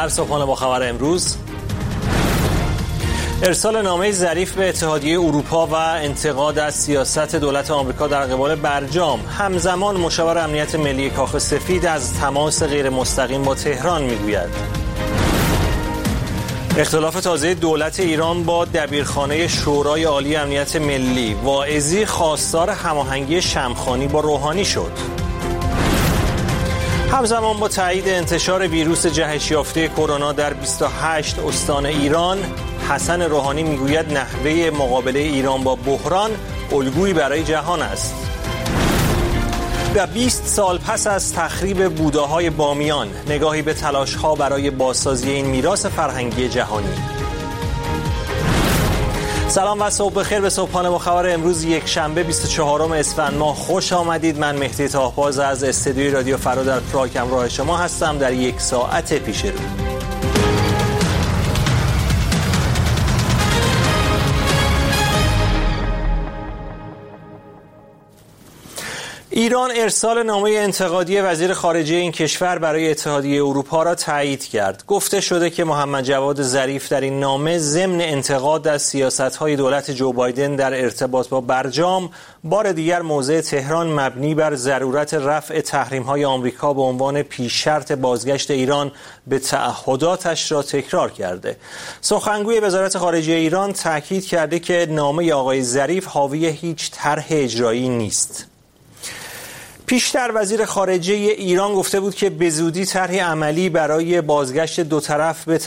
صبحانه با خبر امروز. ارسال نامه ظریف به اتحادیه اروپا و انتقاد از سیاست دولت آمریکا در قبال برجام. همزمان مشاور امنیت ملی کاخ سفید از تماس غیر مستقیم با تهران میگوید. اختلاف تازه دولت ایران با دبیرخانه شورای عالی امنیت ملی. واعظی خواستار هماهنگی شمخانی با روحانی شد. همزمان با تایید انتشار ویروس جهش یافته کرونا در 28 استان ایران، حسن روحانی میگوید نحوه مقابله ایران با بحران الگویی برای جهان است. و 20 سال پس از تخریب بوداهای بامیان، نگاهی به تلاش‌ها برای بازسازی این میراث فرهنگی جهانی. سلام و صبح بخیر به صبحانه با خبر امروز یک شنبه 24 اسفند ماه خوش آمدید. من مهدی طاهباز از استودیوی رادیو فردا در پراگ همراه شما هستم در یک ساعت پیش رو. ایران ارسال نامه انتقادی وزیر خارجه این کشور برای اتحادیه اروپا را تایید کرد. گفته شده که محمد جواد ظریف در این نامه ضمن انتقاد از سیاست‌های دولت جو بایدن در ارتباط با برجام، بار دیگر موضع تهران مبنی بر ضرورت رفع تحریم‌های آمریکا به عنوان پیش شرط بازگشت ایران به تعهداتش را تکرار کرده. سخنگوی وزارت خارجه ایران تاکید کرده که نامه آقای ظریف حاوی هیچ طرح اجرایی نیست. پیشتر وزیر خارجه ایران گفته بود که به زودی طرحی عملی برای بازگشت دو طرف به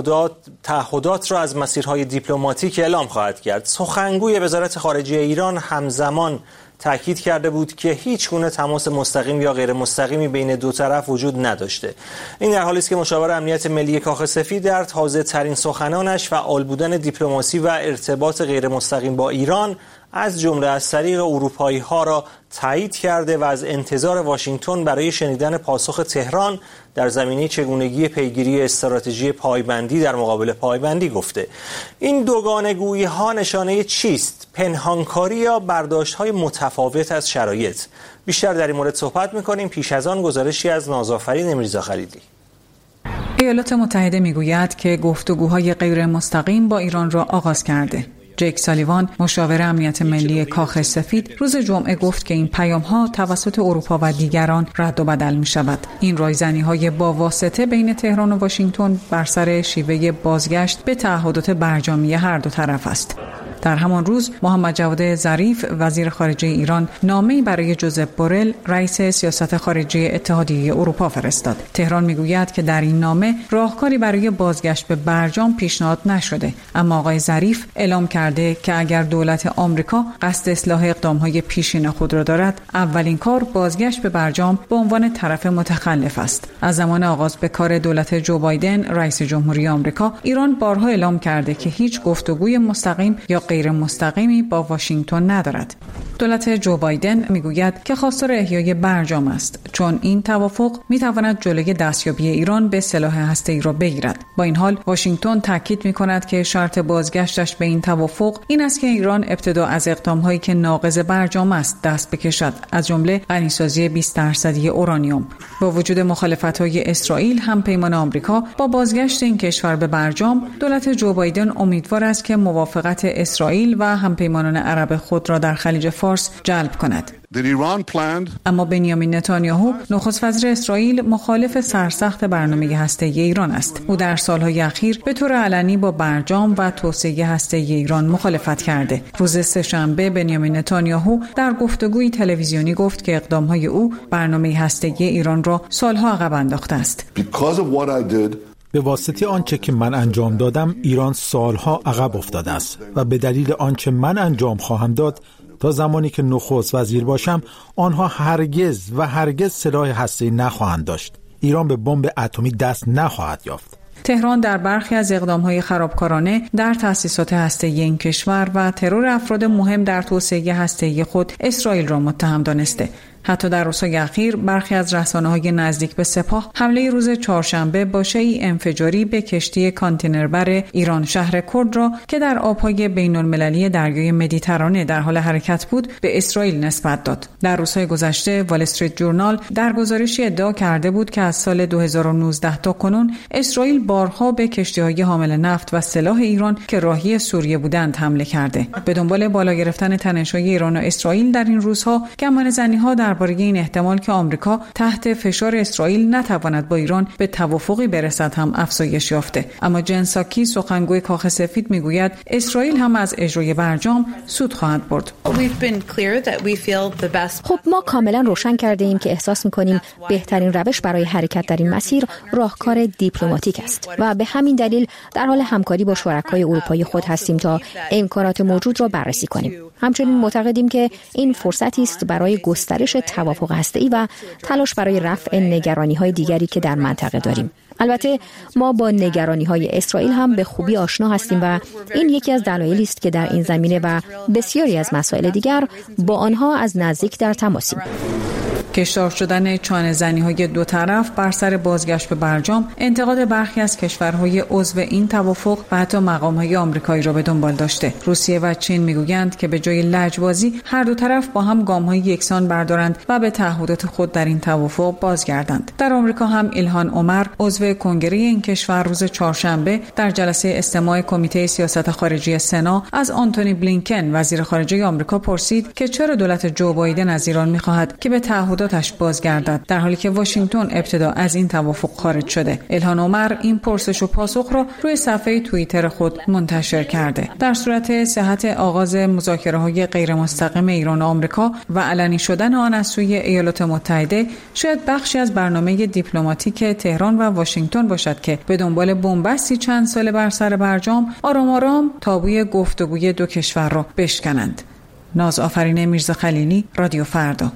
تعهدات را از مسیرهای دیپلماتیک اعلام خواهد کرد. سخنگوی وزارت خارجه ایران همزمان تاکید کرده بود که هیچ گونه تماس مستقیم یا غیر مستقیمی بین دو طرف وجود نداشته. این در حالی است که مشاور امنیت ملی کاخ سفید در تازه ترین سخنانش فعال بودن دیپلماسی و ارتباط غیر مستقیم با ایران از جمله از طریق اروپایی ها را تایید کرده و از انتظار واشنگتن برای شنیدن پاسخ تهران در زمینه چگونگی پیگیری استراتژی پایبندی در مقابل پایبندی گفته. این دوگانه‌گویی ها نشانه چیست؟ پنهانکاری یا برداشت‌های متفاوت از شرایط؟ بیشتر در این مورد صحبت می‌کنیم. پیش از آن گزارشی از نازآفرین میرزا خلیلی. ایالات متحده میگوید که گفتگوهای غیر مستقیم با ایران را آغاز کرده. جک سالیوان، مشاور امنیت ملی کاخ سفید، روز جمعه گفت که این پیام‌ها توسط اروپا و دیگران رد و بدل می‌شود. این رایزنی‌های با واسطه بین تهران و واشنگتن بر سر شیوه بازگشت به تعهدات برجامی هر دو طرف است. در همان روز محمد جواد ظریف وزیر خارجه ایران نامه‌ای برای جوزپ بورل رئیس سیاست خارجی اتحادیه اروپا فرستاد. تهران میگوید که در این نامه راهکاری برای بازگشت به برجام پیشنهاد نشده، اما آقای ظریف اعلام کرده که اگر دولت آمریکا قصد اصلاح اقدام‌های پیشین خود را دارد، اولین کار بازگشت به برجام به عنوان طرف متخلف است. از زمان آغاز به کار دولت جو بایدن رئیس جمهوری آمریکا، ایران بارها اعلام کرده که هیچ گفتگوی مستقیم یا غیر مستقیمی با واشنگتن ندارد. دولت جو بایدن میگوید که خواستار احیای برجام است، چون این توافق میتواند جلوی دستیابی ایران به سلاح هسته‌ای را بگیرد. با این حال واشنگتن تاکید میکند که شرط بازگشتش به این توافق این است که ایران ابتدا از اقدامهایی که ناقض برجام است دست بکشد، از جمله غنیسازی 20% اورانیوم. با وجود مخالفت‌های اسرائیل، همپیمان آمریکا با بازگشت این کشور به برجام، دولت جو بایدن امیدوار است که موافقت اسرائیل و همپیمانان عرب خود را در خلیج فارس جلب کند. اما بنیامین نتانیاهو نخست وزیر اسرائیل مخالف سرسخت برنامه هسته‌ای ایران است. او در سالهای اخیر به طور علنی با برجام و توسعه هسته‌ای ایران مخالفت کرده. روز سه‌شنبه بنیامین نتانیاهو در گفتگوی تلویزیونی گفت که اقدام‌های او برنامه هسته‌ای ایران را سالها عقب انداخته است. به واسطه آنچه که من انجام دادم، ایران سالها عقب افتاده است و به دلیل آنچه من انجام خواهم داد تا زمانی که نخست وزیر باشم، آنها هرگز سلاح هسته‌ای نخواهند داشت. ایران به بمب اتمی دست نخواهد یافت. تهران در برخی از اقدام‌های خرابکارانه در تأسیسات هسته‌ای این کشور و ترور افراد مهم در توسعه هسته‌ای خود اسرائیل را متهم دانسته. حتی در روزهای اخیر برخی از رسانه‌های نزدیک به سپاه حمله روز چهارشنبه با شیء انفجاری به کشتی کانتینربر ایران شهر کرد را که در آبهای بین‌المللی دریای مدیترانه در حال حرکت بود به اسرائیل نسبت داد. در روزهای گذشته وال استریت جورنال در گزارشی ادعا کرده بود که از سال 2019 تا کنون اسرائیل بارها به کشتی‌های حامل نفت و سلاح ایران که راهی سوریه بودند حمله کرده. به دنبال بالا گرفتن تنش‌های ایران و اسرائیل در این روزها گمانه‌زنی‌ها درباره این احتمال که آمریکا تحت فشار اسرائیل نتواند با ایران به توافقی برسد هم افزایش یافته. اما جن ساکی سخنگوی کاخ سفید میگوید اسرائیل هم از اجرای برجام سود خواهد برد. خب ما کاملا روشن کرده ایم که احساس می‌کنیم بهترین روش برای حرکت در این مسیر راهکار دیپلماتیک است و به همین دلیل در حال همکاری با شرکای اروپایی خود هستیم تا امکانات موجود را بررسی کنیم. همچنین معتقدیم که این فرصتی است برای گسترش توافق هسته‌ای و تلاش برای رفع نگرانی‌های دیگری که در منطقه داریم. البته ما با نگرانی‌های اسرائیل هم به خوبی آشنا هستیم و این یکی از دلایلی است که در این زمینه و بسیاری از مسائل دیگر با آنها از نزدیک در تماسیم. کشدار شدن چانه زنی‌های دو طرف بر سر بازگشت به برجام انتقاد برخی از کشورهای عضو این توافق و حتی مقام‌های آمریکایی را به دنبال داشته. روسیه و چین میگویند که به جای لجبازی هر دو طرف با هم گام‌های یکسان بردارند و به تعهدات خود در این توافق بازگردند. در آمریکا هم ایلهان عمر عضو کنگره این کشور روز چهارشنبه در جلسه استماع کمیته سیاست خارجی سنا از آنتونی بلینکن وزیر خارجه آمریکا پرسید که چرا دولت جو بایدن از ایران می‌خواهد که به تعهداتش بازگردد در حالی که واشنگتن ابتدا از این توافق خارج شده. ایلهان عمر این پرسش و پاسخ را روی صفحه توییتر خود منتشر کرده. در صورت صحت آغاز مذاکره‌های غیر مستقیم ایران و آمریکا و علنی شدن آن از سوی ایالات متحده شاید بخشی از برنامه دیپلماتیک تهران و واشنگتن باشد که به دنبال بنبستی چند ساله بر سر برجام آرام آرام تابوی گفتگوی دو کشور را بشکنند. ناز آفرین میرزا خلیلی، رادیو فردا.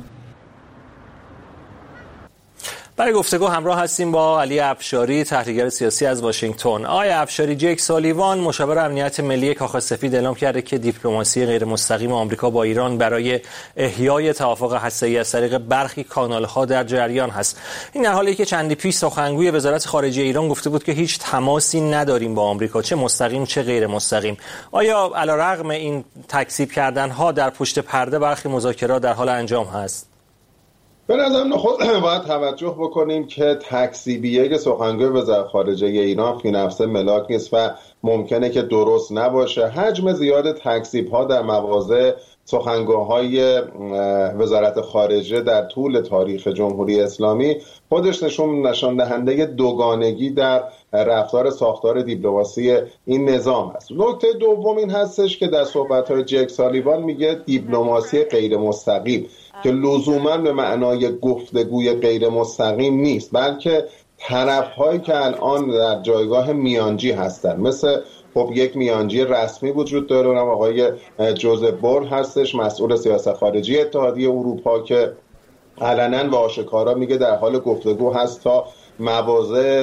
برای گفتگو همراه هستیم با علی افشاری، تحلیلگر سیاسی از واشنگتن. آقای افشاری، جک سالیوان مشاور امنیت ملی کاخ سفید اعلام کرده که دیپلماسی غیر مستقیم آمریکا با ایران برای احیای توافق هسته‌ای از طریق برخی کانال‌ها در جریان هست. این در حالی که چندی پیش سخنگوی وزارت خارجه ایران گفته بود که هیچ تماسی نداریم با آمریکا، چه مستقیم چه غیر مستقیم. آیا علیرغم این تکذیب کردن‌ها در پشت پرده برخی مذاکرات در حال انجام هست؟ به نظرم خود باید توجه بکنیم که تکذیبیه سخنگوی وزارت خارجه ایران فی نفسه ملاک نیست و ممکنه که درست نباشه. حجم زیاد تکذیب‌ها در مواضع سخنگوهای وزارت خارجه در طول تاریخ جمهوری اسلامی خودش نشان دهنده دوگانگی در رفتار ساختار دیپلماسی این نظام است. نکته دوم این هستش که در صحبت‌های جک سالیوان میگه دیپلماسی غیر مستقیم که لزوما به معنای گفتگوی غیر مستقیم نیست، بلکه طرف‌هایی که الان در جایگاه میانجی هستند، مثل خب یک میانجی رسمی وجود داره، اونم آقای جوزف بورل هستش، مسئول سیاست خارجی اتحادیه اروپا، که علنا و آشکارا میگه در حال گفتگو هست تا مواضع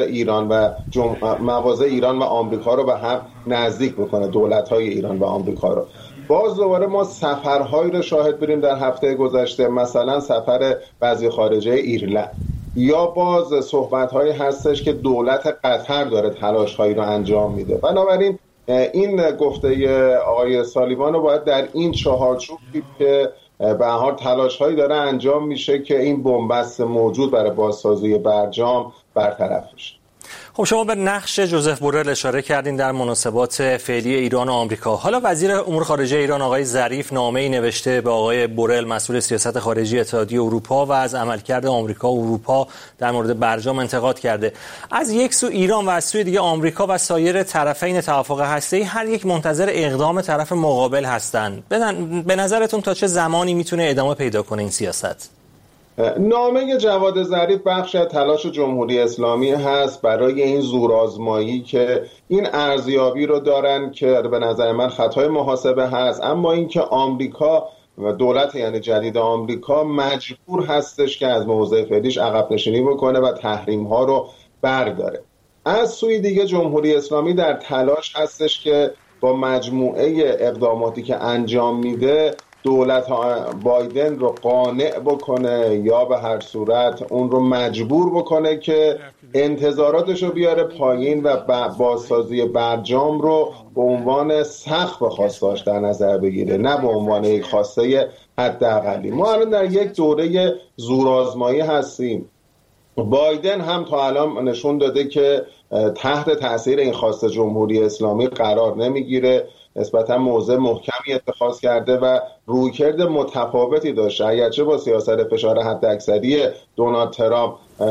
ایران و آمریکا رو به هم نزدیک بکنه، دولت‌های ایران و آمریکا رو. باز دوباره ما سفرهایی رو شاهد بودیم در هفته گذشته، مثلا سفر وزیر خارجه ایرلند، یا باز صحبت‌هایی هستش که دولت قطر داره تلاش‌هایی رو انجام میده. بنابراین این گفته آقای سالیوان رو باید در این چهارچوب دید که به هر حال تلاش‌هایی داره انجام میشه که این بنبست موجود برای بازسازی برجام برطرف بشه. خب شما به نقش جوزف بورل اشاره کردین در مناسبات فعلی ایران و آمریکا. حالا وزیر امور خارجه ایران آقای ظریف نامه‌ای نوشته به آقای بورل مسئول سیاست خارجی اتحادیه اروپا و از عملکرد آمریکا و اروپا در مورد برجام انتقاد کرده. از یک سو ایران و از سوی دیگه آمریکا و سایر طرفین توافق هسته‌ای هر یک منتظر اقدام طرف مقابل هستند. به نظرتون تا چه زمانی میتونه ادامه پیدا کنه این سیاست؟ نامه جواد ظریف بخش از تلاش جمهوری اسلامی هست برای این زورآزمایی که این ارزیابی رو دارن که به نظر من خطای محاسبه هست، اما اینکه آمریکا و دولت یعنی جدید آمریکا مجبور هستش که از موضع فعلیش عقب نشینی بکنه و تحریم ها رو برداره. از سوی دیگه جمهوری اسلامی در تلاش هستش که با مجموعه اقداماتی که انجام میده دولت بایدن رو قانع بکنه یا به هر صورت اون رو مجبور بکنه که انتظاراتش رو بیاره پایین و بازسازی برجام رو به عنوان سقف خواستاش در نظر بگیره، نه به عنوان یک خواسته حداقلی. ما الان در یک دوره زورآزمایی هستیم. بایدن هم تا الان نشون داده که تحت تاثیر این خواسته جمهوری اسلامی قرار نمیگیره، نسبتا موضع محکمی اتخاذ کرده و رویکرد متفاوتی داشته. اگرچه با سیاست فشار حداکثری دونالد ترامپ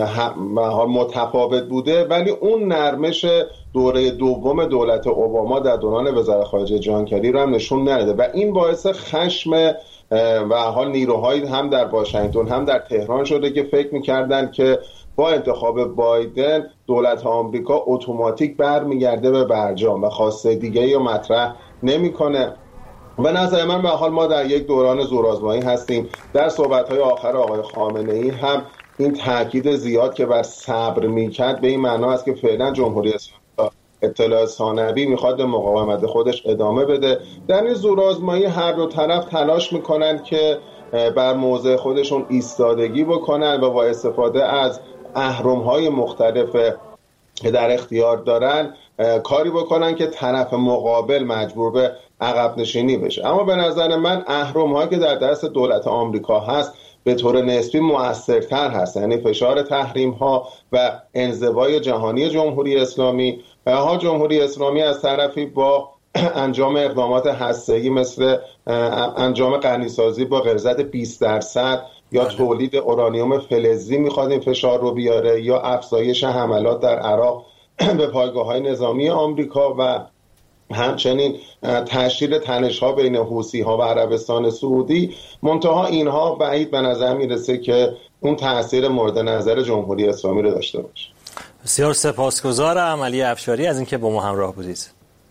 متفاوت بوده، ولی اون نرمش دوره دوم دولت اوباما در دوران وزارت خارجه جان کری رو هم نشون نداده و این باعث خشم و حال نیروهایی هم در واشنگتن هم در تهران شده که فکر می‌کردن که با انتخاب بایدن دولت آمریکا اتوماتیک برمیگرده به برجام و خواسته دیگه‌ای رو مطرح نمی‌کنه. به نظر من به حال ما در یک دوران زورآزمایی هستیم. در صحبت‌های آخر آقای خامنه‌ای هم این تاکید زیاد که بر صبر می‌کرد به این معنا است که فعلا جمهوری اسلامی اطلاع ثانوی میخواد به مقاومت خودش ادامه بده. در این زورآزمایی هر دو طرف تلاش میکنن که بر موضع خودشون ایستادگی بکنن و با استفاده از اهرم‌های مختلف که در اختیار دارن کاری بکنن که طرف مقابل مجبور به عقب نشینی بشه. اما به نظر من اهرم‌هایی که در دست دولت آمریکا هست به طور نسبی مؤثرتر هست، یعنی فشار تحریم‌ها و انزوای جهانی جمهوری اسلامی. جمهوری اسلامی از طرفی با انجام اقدامات هسته‌ای مثل انجام غنیسازی با غلظت 20% یا تولید اورانیوم فلزی میخواد این فشار رو بیاره، یا افزایش حملات در عراق به پایگاه‌های نظامی آمریکا و همچنین تشدید تنش‌ها بین حوثی‌ها و عربستان سعودی. منتها اینها بعید به نظر میرسه که اون تأثیر مورد نظر جمهوری اسلامی رو داشته باشه. بسیار سپاسگزارم علی افشاری از اینکه با ما همراه بودید.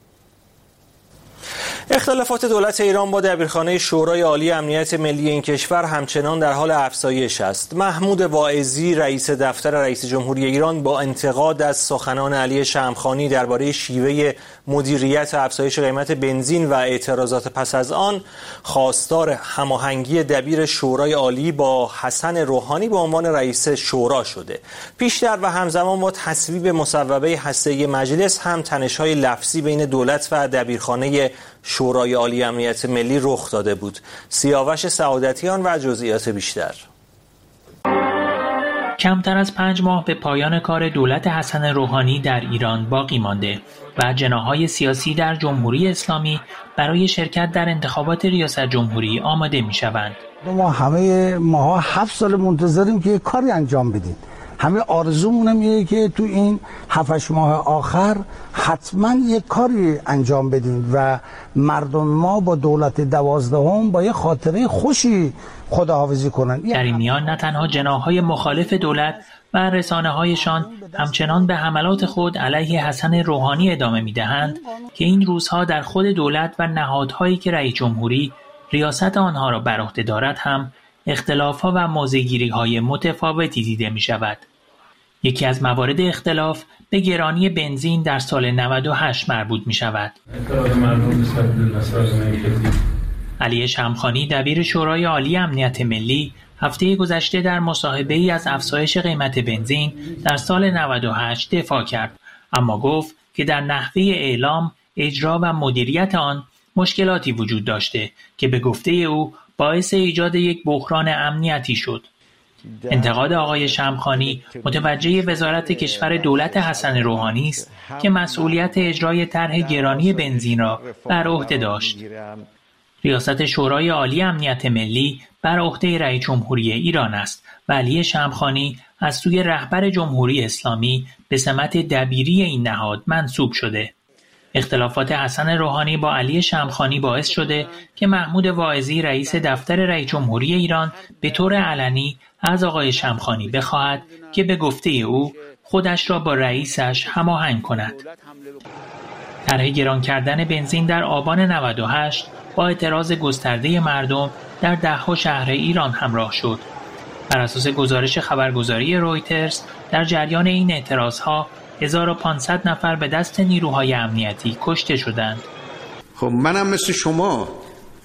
اختلافات دولت ایران با دبیرخانه شورای عالی امنیت ملی این کشور همچنان در حال افزایش است. محمود واعظی رئیس دفتر رئیس جمهوری ایران با انتقاد از سخنان علی شمخانی درباره شیوه مدیریت افزایش قیمت بنزین و اعتراضات پس از آن خواستار هماهنگی دبیر شورای عالی با حسن روحانی به عنوان رئیس شورا شده. پیشتر و همزمان با تصویب مصوبه هسته‌ای مجلس هم تنش‌های لفظی بین دولت و دبیرخانه شورای عالی امنیت ملی رخ داده بود. سیاوش سعادتیان و جزئیات بیشتر. کمتر از 5 ماه به پایان کار دولت حسن روحانی در ایران باقی مانده و جناح‌های سیاسی در جمهوری اسلامی برای شرکت در انتخابات ریاست جمهوری آماده می‌شوند. ما همه ماها 7 سال منتظریم که کاری انجام بدیم. همه آرزومون اینه که تو این 7-8 ماه آخر حتما یک کاری انجام بدیم و مردم ما با دولت 12 با یه خاطره خوشی خداحافظی کنن. در این میان نه تنها جناح‌های مخالف دولت و رسانه‌هایشان همچنان به حملات خود علیه حسن روحانی ادامه می‌دهند که این روزها در خود دولت و نهادهایی که رئیس جمهوری ریاست آنها را بر عهده دارد هم اختلاف‌ها و موضع‌گیری‌های متفاوتی دیده می‌شود. یکی از موارد اختلاف به گرانی بنزین در سال 98 مربوط می‌شود. علی شمخانی دبیر شورای عالی امنیت ملی هفته گذشته در مصاحبه‌ای از افزایش قیمت بنزین در سال 98 دفاع کرد، اما گفت که در نحوه اعلام، اجرا و مدیریت آن مشکلاتی وجود داشته که به گفته او باعث ایجاد یک بحران امنیتی شد. انتقاد آقای شمخانی متوجه وزارت کشور دولت حسن روحانی است که مسئولیت اجرای طرح گرانی بنزین را بر عهده داشت. ریاست شورای عالی امنیت ملی بر عهده رئیس جمهوری ایران است و علی شمخانی از سوی رهبر جمهوری اسلامی به سمت دبیری این نهاد منصوب شده. اختلافات حسن روحانی با علی شمخانی باعث شده که محمود واعظی رئیس دفتر رئیس جمهوری ایران به طور علنی از آقای شمخانی بخواهد که به گفته او خودش را با رئیسش هماهنگ کند. طرح گران کردن بنزین در آبان 98 با اعتراض گسترده مردم در ده‌ها شهر ایران همراه شد. بر اساس گزارش خبرگزاری رویترز در جریان این اعتراضها 1500 نفر به دست نیروهای امنیتی کشته شدند. خب منم مثل شما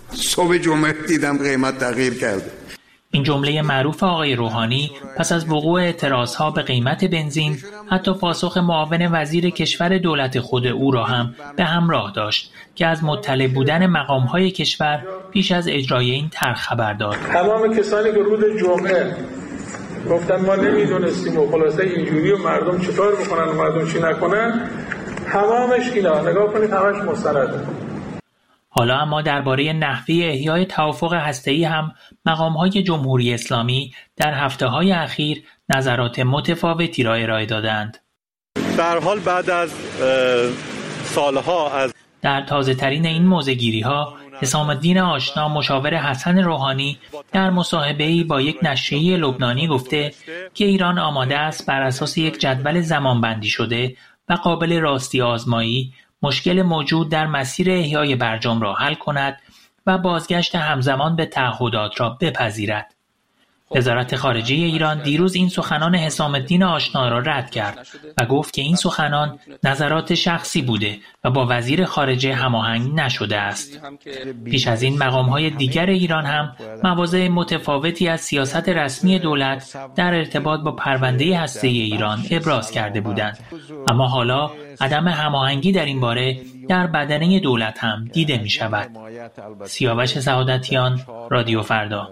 صبح جمعه دیدم قیمت تغییر کرده. این جمله معروف آقای روحانی پس از وقوع اعتراضها به قیمت بنزین حتی پاسخ معاون وزیر کشور دولت خود او را هم به همراه داشت که از مطلع بودن مقام‌های کشور پیش از اجرای این طرح خبر داد. تمام کسانی که روز جمعه گفتن ما نمیدونستیم و خلاصه اینجوری و مردم چطور بکنن و مردم چی نکنن، تمامش اینا نگاه کنید همش مستنده. حالا اما درباره نحوه احیای توافق هسته‌ای هم مقام‌های جمهوری اسلامی در هفته‌های اخیر نظرات متفاوتی را ارائه دادند. در حال بعد از سالها در تازه‌ترین این موضع‌گیری‌ها حسام الدین آشنا مشاور حسن روحانی در مصاحبه‌ای با یک نشریه لبنانی گفته که ایران آماده است بر اساس یک جدول زمانبندی شده و قابل راستی آزمایی مشکل موجود در مسیر احیای برجام را حل کند و بازگشت همزمان به تعهدات را بپذیرد. وزارت خارجه ایران دیروز این سخنان حسام الدین آشنا را رد کرد و گفت که این سخنان نظرات شخصی بوده و با وزیر خارجه هماهنگ نشده است. پیش از این مقام‌های دیگر ایران هم مواضع متفاوتی از سیاست رسمی دولت در ارتباط با پرونده هسته‌ای ایران ابراز کرده بودند، اما حالا عدم هماهنگی در این باره در بدنه دولت هم دیده می شود. سیاوش سعادتیان، رادیو فردا.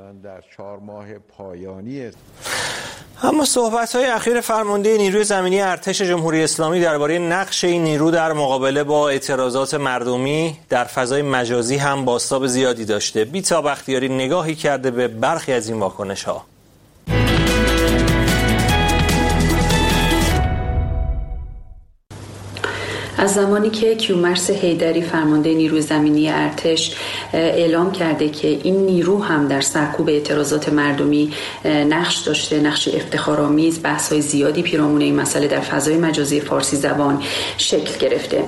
اما صحبت‌های اخیر فرمانده نیروی زمینی ارتش جمهوری اسلامی درباره نقش این نیرو در مقابله با اعتراضات مردمی در فضای مجازی هم بازتاب زیادی داشته. بیتا بختیاری نگاهی کرده به برخی از این واکنش‌ها. از زمانی که کیومرث حیدری فرمانده نیروی زمینی ارتش اعلام کرده که این نیرو هم در سرکوب اعتراضات مردمی نقش داشته، نقش افتخارآمیز، بحث‌های زیادی پیرامون این مسئله در فضای مجازی فارسی زبان شکل گرفته.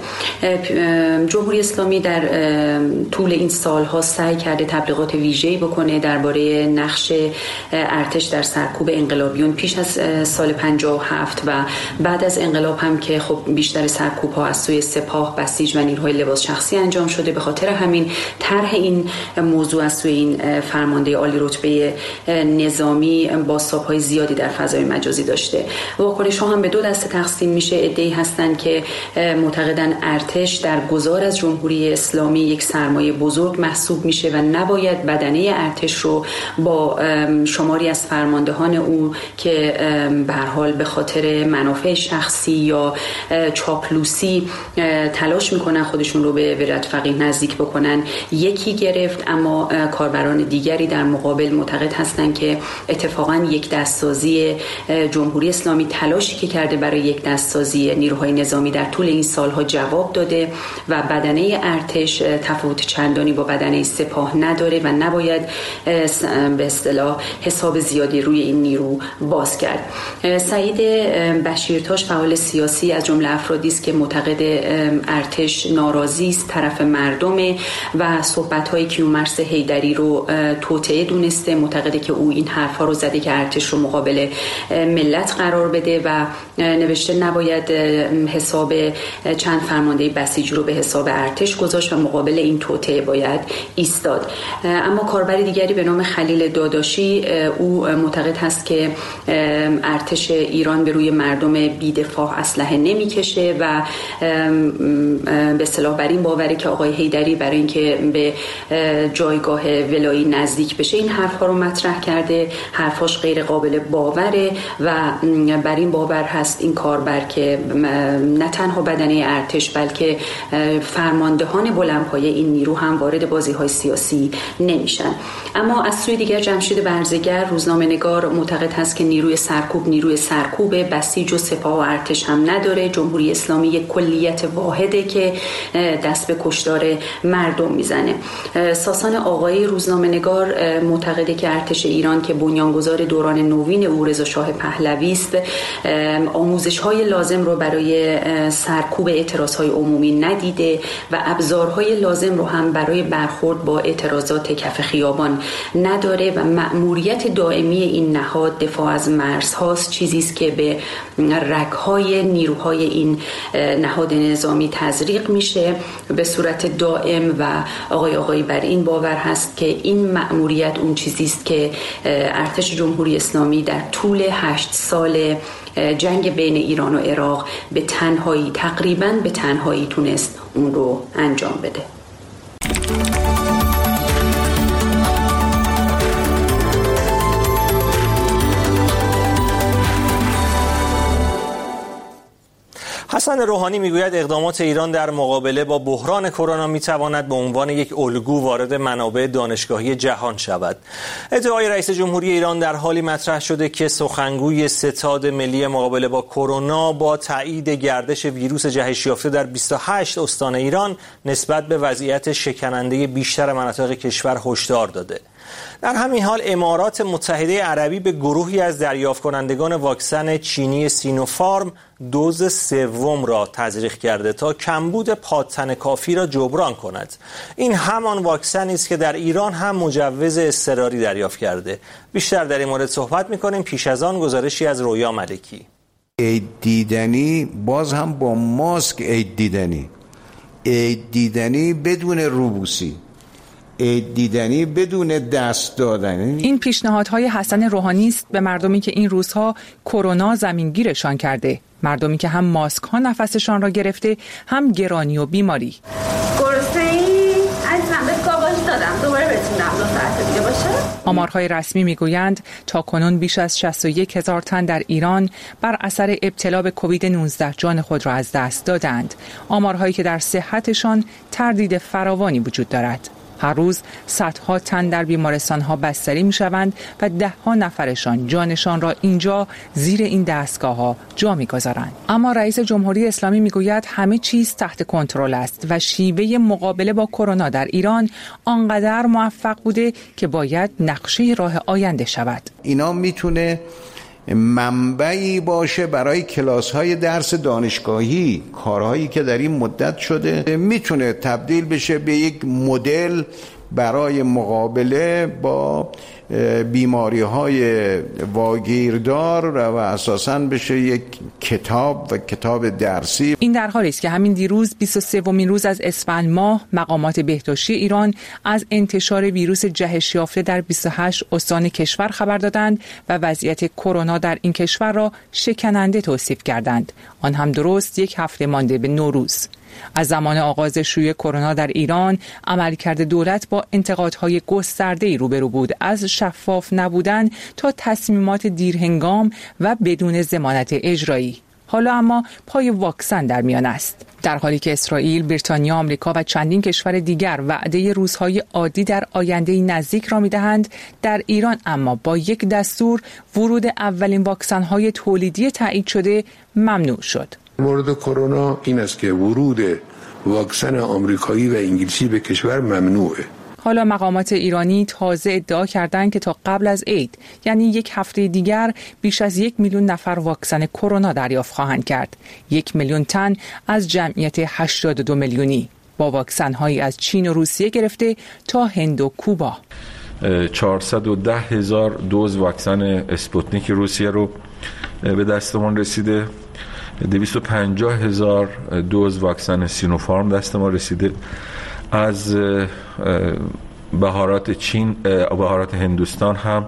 جمهوری اسلامی در طول این سالها سعی کرده تبلیغات ویژه‌ای بکنه درباره نقش ارتش در سرکوب انقلابیون پیش از سال 57 و بعد از انقلاب هم که خب بیشتر سرکوب‌ها از سوی سپاه، بسیج و نیروهای لباس شخصی انجام شده. به خاطر همین طرح این موضوع از سوی این فرمانده عالی رتبه نظامی بازتاب‌های زیادی در فضای مجازی داشته. واکنش‌ها هم به دو دسته تقسیم میشه. عده‌ای هستن که معتقدن ارتش در گذار از جمهوری اسلامی یک سرمایه بزرگ محسوب میشه و نباید بدنه ارتش رو با شماری از فرماندهان او که به هر حال به خاطر منافع شخصی یا چاپلوسی تلاش میکنن خودشون رو به ولایت فقیه نزدیک بکنن یکی گرفت، اما کاربران دیگری در مقابل معتقد هستند که اتفاقا یک دستسازی جمهوری اسلامی تلاشی که کرده برای یک دستسازی نیروهای نظامی در طول این سالها جواب داده و بدنه ارتش تفاوت چندانی با بدنه سپاه نداره و نباید به اصطلاح حساب زیادی روی این نیرو باز کرد. سعید بشیرتاش فعال سیاسی از جمله افرادی است که معتقد ارتش ناراضی است، طرف مردمه و صحبت‌های کیومرث حیدری رو توطئه دونسته. معتقده که او این حرفا رو زده که ارتش رو مقابل ملت قرار بده و نوشته نباید حساب چند فرمانده بسیج رو به حساب ارتش گذاشت و مقابل این توطئه باید ایستاد. اما کاربر دیگری به نام خلیل داداشی او معتقد هست که ارتش ایران به روی مردم بی‌دفاع اسلحه نمیکشه و به اصطلاح بر این باوره که آقای حیدری برای اینکه به جایگاه ولایی نزدیک بشه این حرفا رو مطرح کرده. حرفاش غیر قابل باوره و بر این باور هست این کاربر که نه تنها بدنه ارتش بلکه فرماندهان بلندپایه این نیرو هم وارد بازی‌های سیاسی نمیشن. اما از سوی دیگر جمشید برزگر روزنامه‌نگار معتقد هست که نیروی سرکوب بسیج و سپاه و ارتش هم نداره. جمهوری اسلامی یک کلیت واحده که دست به کشتار مردم میزنه. ساسان آقایی روزنامه‌نگار معتقده که ارتش ایران که بنیانگذار دوران نوین او رضا شاه پهلوی است آموزش‌های لازم رو برای سرکوب اعتراض‌های عمومی ندیده و ابزارهای لازم رو هم برای برخورد با اعتراضات کف خیابان نداره و مأموریت دائمی این نهاد دفاع از مرزهاست، چیزی است که به رگ‌های نیروهای این نهاد نهاد نظامی تزریق میشه به صورت دائم و آقای بر این باور هست که این مأموریت اون چیزی است که ارتش جمهوری اسلامی در طول 8 سال جنگ بین ایران و عراق تقریباً به تنهایی تونست اون رو انجام بده. حسن روحانی میگوید اقدامات ایران در مقابله با بحران کرونا میتواند به عنوان یک الگو وارد منابع دانشگاهی جهان شود. ادعای رئیس جمهوری ایران در حالی مطرح شده که سخنگوی ستاد ملی مقابله با کرونا با تایید گردش ویروس جهش یافته در 28 استان ایران نسبت به وضعیت شکننده بیشتر مناطق کشور هشدار داده. در همین حال امارات متحده عربی به گروهی از دریافت کنندگان واکسن چینی سینوفارم دوز سوم را تزریق کرده تا کمبود پادتن کافی را جبران کند. این همان واکسنی است که در ایران هم مجوز اضطراری دریافت کرده. بیشتر در این مورد صحبت می‌کنیم پیش از آن گزارشی از رویا ملکی. عید دیدنی باز هم با ماسک عید دیدنی بدون روبوسی، دیدنی بدون دست دادن. این پیشنهادهای حسن روحانی است به مردمی که این روزها کرونا زمینگیرشان کرده، مردمی که هم ماسک ها نفسشان را گرفته هم گرانی و بیماری. گرسنه‌ای؟ عزیزم بهت گاواژ دادم، دوباره بتونم 2 ساعت دیگه باشه. آمارهای رسمی میگویند تا کنون بیش از 61,000 تن در ایران بر اثر ابتلا به کووید 19 جان خود را از دست دادند. آمارهایی که در صحتشان تردید فراوانی وجود دارد. هر روز صدها تن در بیمارستان‌ها بستری می‌شوند و 10 نفرشان جانشان را اینجا زیر این دستگاه‌ها جا می‌گذارند. اما رئیس جمهوری اسلامی میگوید همه چیز تحت کنترل است و شیوه مقابله با کرونا در ایران آنقدر موفق بوده که باید نقشه راه آینده شود. اینا میتونه منبعی باشه برای کلاس‌های درس دانشگاهی. کارهایی که در این مدت شده میتونه تبدیل بشه به یک مدل برای مقابله با بیماری‌های واگیردار و اساساً بشه یک کتاب درسی. این در حالی است که همین دیروز 23مین روز از اسفند ماه مقامات بهداشتی ایران از انتشار ویروس جهش یافته در 28 استان کشور خبر دادند و وضعیت کرونا در این کشور را شکننده توصیف کردند. آن هم درست 1 هفته مانده به نوروز. از زمان آغاز شیوع کرونا در ایران عملکرد دولت با انتقادهای گسترده‌ای روبرو بود، از شفاف نبودن تا تصمیمات دیرهنگام و بدون ضمانت اجرایی. حالا اما پای واکسن در میان است. در حالی که اسرائیل، بریتانیا، آمریکا و چندین کشور دیگر وعده روزهای عادی در آینده نزدیک را می‌دهند، در ایران اما با یک دستور ورود اولین واکسن‌های تولیدی تایید شده ممنوع شد. مورد کرونا این است که ورود واکسن آمریکایی و انگلیسی به کشور ممنوعه. حالا مقامات ایرانی تازه ادعا کردند که تا قبل از عید، یعنی 1 هفته دیگر، بیش از 1 میلیون نفر واکسن کرونا دریافت خواهند کرد. 1 میلیون تن از جمعیت 82 میلیونی با واکسن‌هایی از چین و روسیه گرفته تا هند و کوبا. 410,000 دوز واکسن اسپوتنیک روسیه رو به دستمان رسیده. 250,000 دوز واکسن سینوفارم دست ما رسیده. از بهارات چین، بهارات هندوستان هم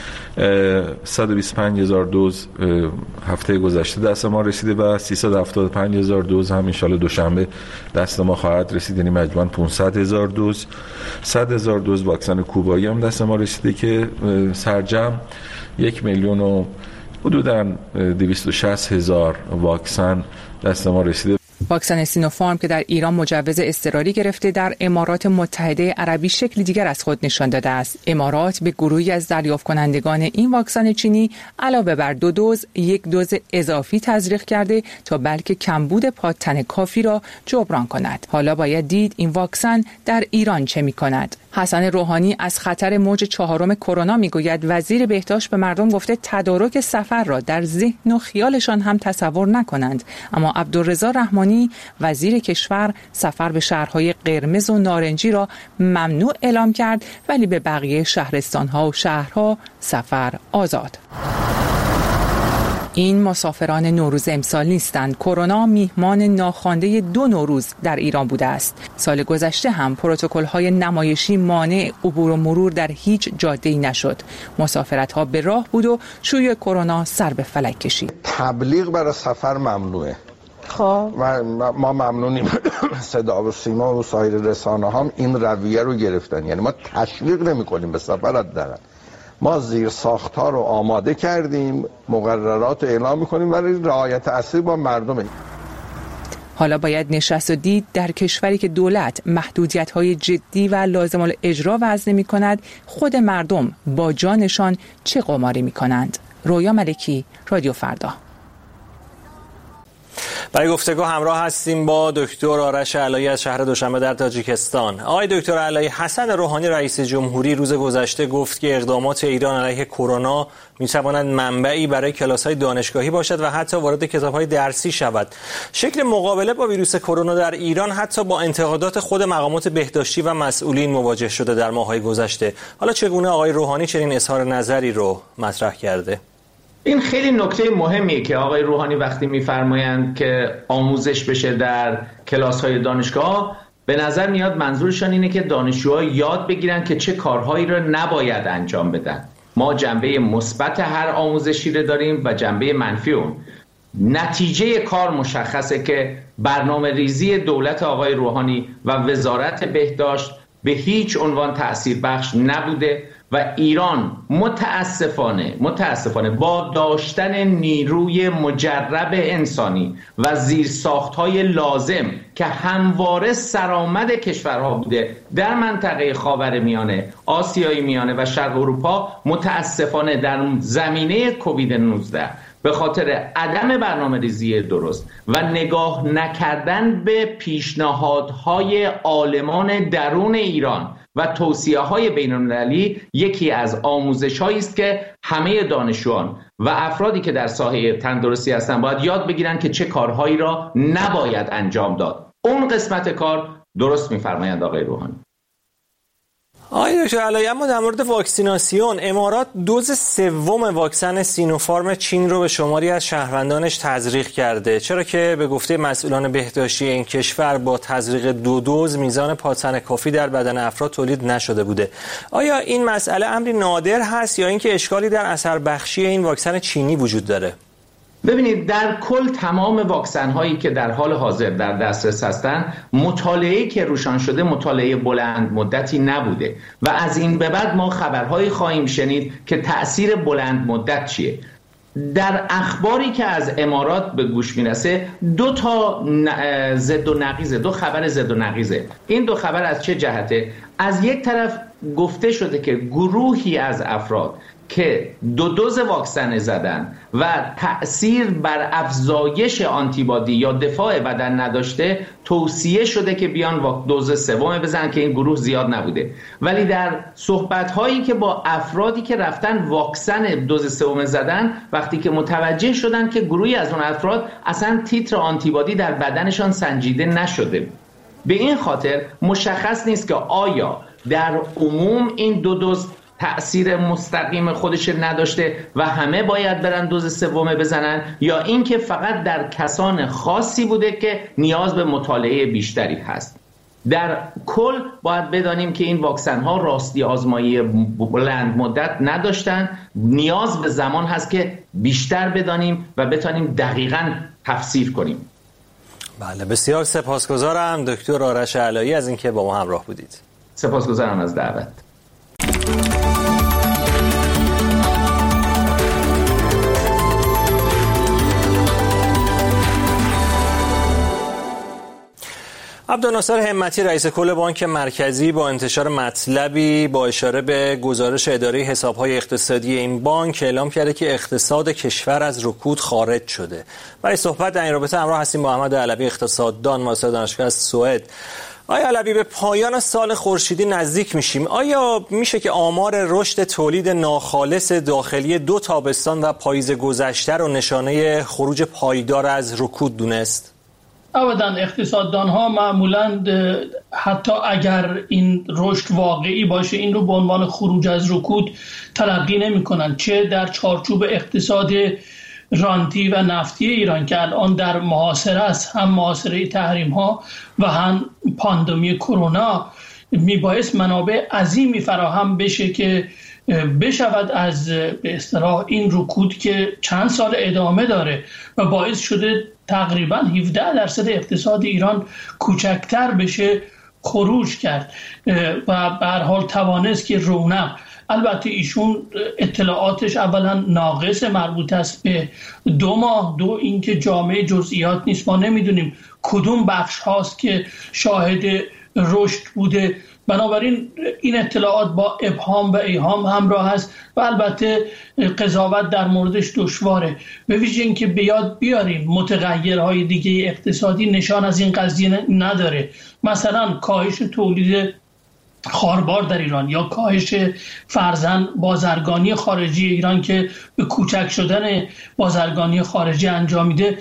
125,000 دوز هفته گذشته دست ما رسیده و 375,000 دوز هم انشالله دوشنبه دست ما خواهد رسید، یعنی مجموعاً 500,000 دوز. 100,000 دوز واکسن کوبایی هم دست ما رسیده که سرجم 1 میلیون و حدوداً 260,000 واکسن دست ما رسیده. واکسن سینوفارم که در ایران مجوز اضطراری گرفته، در امارات متحده عربی شکل دیگر از خود نشان داده است. امارات به گروهی از دریافت کنندگان این واکسن چینی علاوه بر 2 دوز 1 دوز اضافی تزریق کرده تا بلکه کمبود پادتن کافی را جبران کند. حالا باید دید این واکسن در ایران چه می‌کند. حسن روحانی از خطر موج 4 کرونا میگوید وزیر بهداشت به مردم گفته تدارک سفر را در ذهن و خیالشان هم تصور نکنند. اما عبدالرضا رحمانی وزیر کشور سفر به شهرهای قرمز و نارنجی را ممنوع اعلام کرد، ولی به بقیه شهرستانها و شهرها سفر آزاد. این مسافران نوروز امسال نیستند. کرونا میهمان ناخوانده 2 نوروز در ایران بوده است. سال گذشته هم پروتکل‌های نمایشی مانع عبور و مرور در هیچ جاده‌ای نشد. مسافرت‌ها به راه بود و شیوع کرونا سر به فلک کشید. تبلیغ برای سفر ممنوعه. خب و ما ممنونیم صدا و سیما و سایر رسانه هم این رویه رو گرفتن. یعنی ما تشویق نمی‌کنیم به سفر حداقل. ما زیر ساخت‌ها رو آماده کردیم، مقررات رو اعلام می‌کنیم ولی رعایت اصلی با مردمه. حالا باید نشست و دید در کشوری که دولت محدودیت‌های جدی و لازم الاجرا وضع می‌کند، خود مردم با جانشان چه قماری می‌کنند. رویا ملکی، رادیو فردا. برای گفتگو همراه هستیم با دکتر آرش علایی از شهر دوشنبه در تاجیکستان. آقای دکتر علایی، حسن روحانی رئیس جمهوری روز گذشته گفت که اقدامات ایران علیه کرونا می‌تواند منبعی برای کلاس‌های دانشگاهی باشد و حتی وارد کتاب‌های درسی شود. شکل مقابله با ویروس کرونا در ایران حتی با انتقادات خود مقامات بهداشتی و مسئولین مواجه شده در ماه‌های گذشته. حالا چگونه آقای روحانی چنین اظهار نظری رو مطرح کرده؟ این خیلی نکته مهمیه که آقای روحانی وقتی میفرمایند که آموزش بشه در کلاس‌های دانشگاه، به نظر میاد منظورشان اینه که دانشجوها یاد بگیرن که چه کارهایی رو نباید انجام بدن. ما جنبه مثبت هر آموزشی رو داریم و جنبه منفی اون. نتیجه کار مشخصه که برنامه‌ریزی دولت آقای روحانی و وزارت بهداشت به هیچ عنوان تأثیر بخش نبوده و ایران متاسفانه با داشتن نیروی مجرب انسانی و زیرساخت‌های لازم که همواره سرآمد کشورها بوده در منطقه خاورمیانه، آسیای میانه و شرق اروپا، متاسفانه در زمینه کووید 19 به خاطر عدم برنامه‌ریزی درست و نگاه نکردن به پیشنهادهای عالمان درون ایران و توصیه‌های بین‌المللی یکی از آموزش‌هایی است که همه دانشجویان و افرادی که در ساحه تندرستی هستند باید یاد بگیرن که چه کارهایی را نباید انجام داد. اون قسمت کار درست می‌فرمایند آقای روحانی. آقای دکتر علایی، اما در مورد واکسیناسیون، امارات دوز 3 واکسن سینوفارم چین رو به شماری از شهروندانش تزریق کرده، چرا که به گفته مسئولان بهداشتی این کشور با تزریق 2 دوز میزان پادتن کافی در بدن افراد تولید نشده بوده. آیا این مسئله امری نادر هست یا اینکه اشکالی در اثر بخشی این واکسن چینی وجود داره؟ ببینید، در کل تمام واکسن هایی که در حال حاضر در دسترس هستند، مطالعه‌ای که روشان شده مطالعه بلند مدتی نبوده و از این به بعد ما خبرهایی خواهیم شنید که تأثیر بلند مدت چیه. در اخباری که از امارات به گوش میرسه 2 خبر ضد و نقیضه. این 2 خبر از چه جهته؟ از یک طرف گفته شده که گروهی از افراد که 2 دوز واکسن زدن و تأثیر بر افزایش آنتیبادی یا دفاع بدن نداشته، توصیه شده که بیان دوز 3 بزنن که این گروه زیاد نبوده. ولی در صحبت‌هایی که با افرادی که رفتن واکسن دوز 3 زدن، وقتی که متوجه شدن که گروهی از اون افراد اصلا تیتر آنتیبادی در بدنشان سنجیده نشده، به این خاطر مشخص نیست که آیا در عموم این 2 دوز تأثیر مستقیم خودش نداشته و همه باید برن دوز 3 بزنن، یا اینکه فقط در کسان خاصی بوده که نیاز به مطالعه بیشتری هست. در کل باید بدانیم که این واکسن ها راستی آزمایی بلند مدت نداشتن. نیاز به زمان هست که بیشتر بدانیم و بتانیم دقیقاً تفسیر کنیم. بله، بسیار سپاسگزارم دکتر آرش علایی از اینکه با ما همراه بودید. سپاسگزارم از دعوت. عبدالناصر همتی رئیس کل بانک مرکزی با انتشار مطلبی با اشاره به گزارش اداره حساب‌های اقتصادی این بانک اعلام کرده که اقتصاد کشور از رکود خارج شده. برای صحبت در این رابطه همراه هستیم با احمد علوی، اقتصاددان، ماستر دانشگاه از سوئد. آیا علوی، به پایان سال خورشیدی نزدیک میشیم. آیا میشه که آمار رشد تولید ناخالص داخلی 2 تابستان و پاییز گذشته رو نشانه خروج پایدار از رکود دونست؟ ابداً. اقتصاددان ها معمولاً حتی اگر این رشد واقعی باشه این رو به عنوان خروج از رکود تلقی نمی کنن، چه در چارچوب اقتصاد رانتی و نفتی ایران که الان در محاصره است، هم محاصره تحریم ها و هم پاندمی کرونا، میبایست منابع عظیمی فراهم بشه که بشود از به اصطلاح این رکود که چند سال ادامه داره و باعث شده تقریبا 17% اقتصاد ایران کوچکتر بشه خروج کرد و به هر حال توانست که رونق، البته ایشون اطلاعاتش اولا ناقص، مربوط است به 2 ماه، اینکه جامعه جزئیات نیست، ما نمیدونیم کدوم بخش هاست که شاهد رشد بوده، بنابراین این اطلاعات با ابهام و ایهام همراه است و البته قضاوت در موردش دشواره، به ویژه اینکه به یاد بیاریم متغیرهای دیگه اقتصادی نشان از این قضیه نداره، مثلا کاهش تولید خاربار در ایران یا کاهش فرضاً بازرگانی خارجی ایران که به کوچک شدن بازرگانی خارجی انجام میده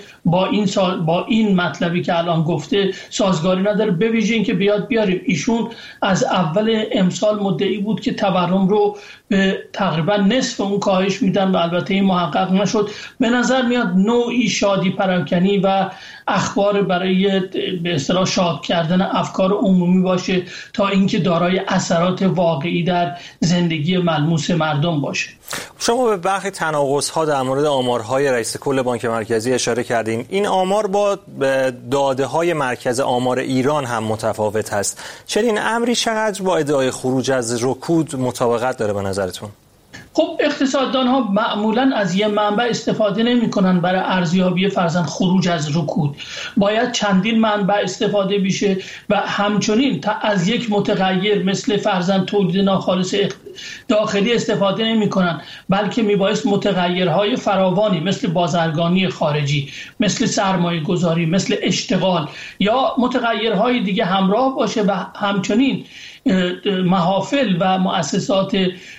با این مطلبی که الان گفته سازگاری نداره، به ویژه اینکه بیاد بیاریم ایشون از اول امسال مدعی بود که تورم رو به تقریبا نصف اون کاهش میدن و البته این محقق نشد. به نظر میاد نوعی شادی پراکنی و اخبار برای به اصطلاح شاد کردن افکار عمومی باشه تا اینکه دارای اثرات واقعی در زندگی ملموس مردم باشه. شما به برخی تناقض‌ها در مورد آمارهای رئیس کل بانک مرکزی اشاره کردین. این آمار با داده‌های مرکز آمار ایران هم متفاوت هست. چنین امری چقدر با ادعای خروج از رکود مطابقت داره به نظرتون؟ خب اقتصاددان ها معمولا از یه منبع استفاده نمی کنن برای ارزیابی فرضاً خروج از رکود، باید چندین منبع استفاده بشه و همچنین از یک متغیر مثل فرضاً تولید ناخالص داخلی استفاده نمی کنن، بلکه میبایست متغیرهای فراوانی مثل بازرگانی خارجی، مثل سرمایه گذاری، مثل اشتغال یا متغیرهای دیگه همراه باشه و همچنین محافل و مؤسسات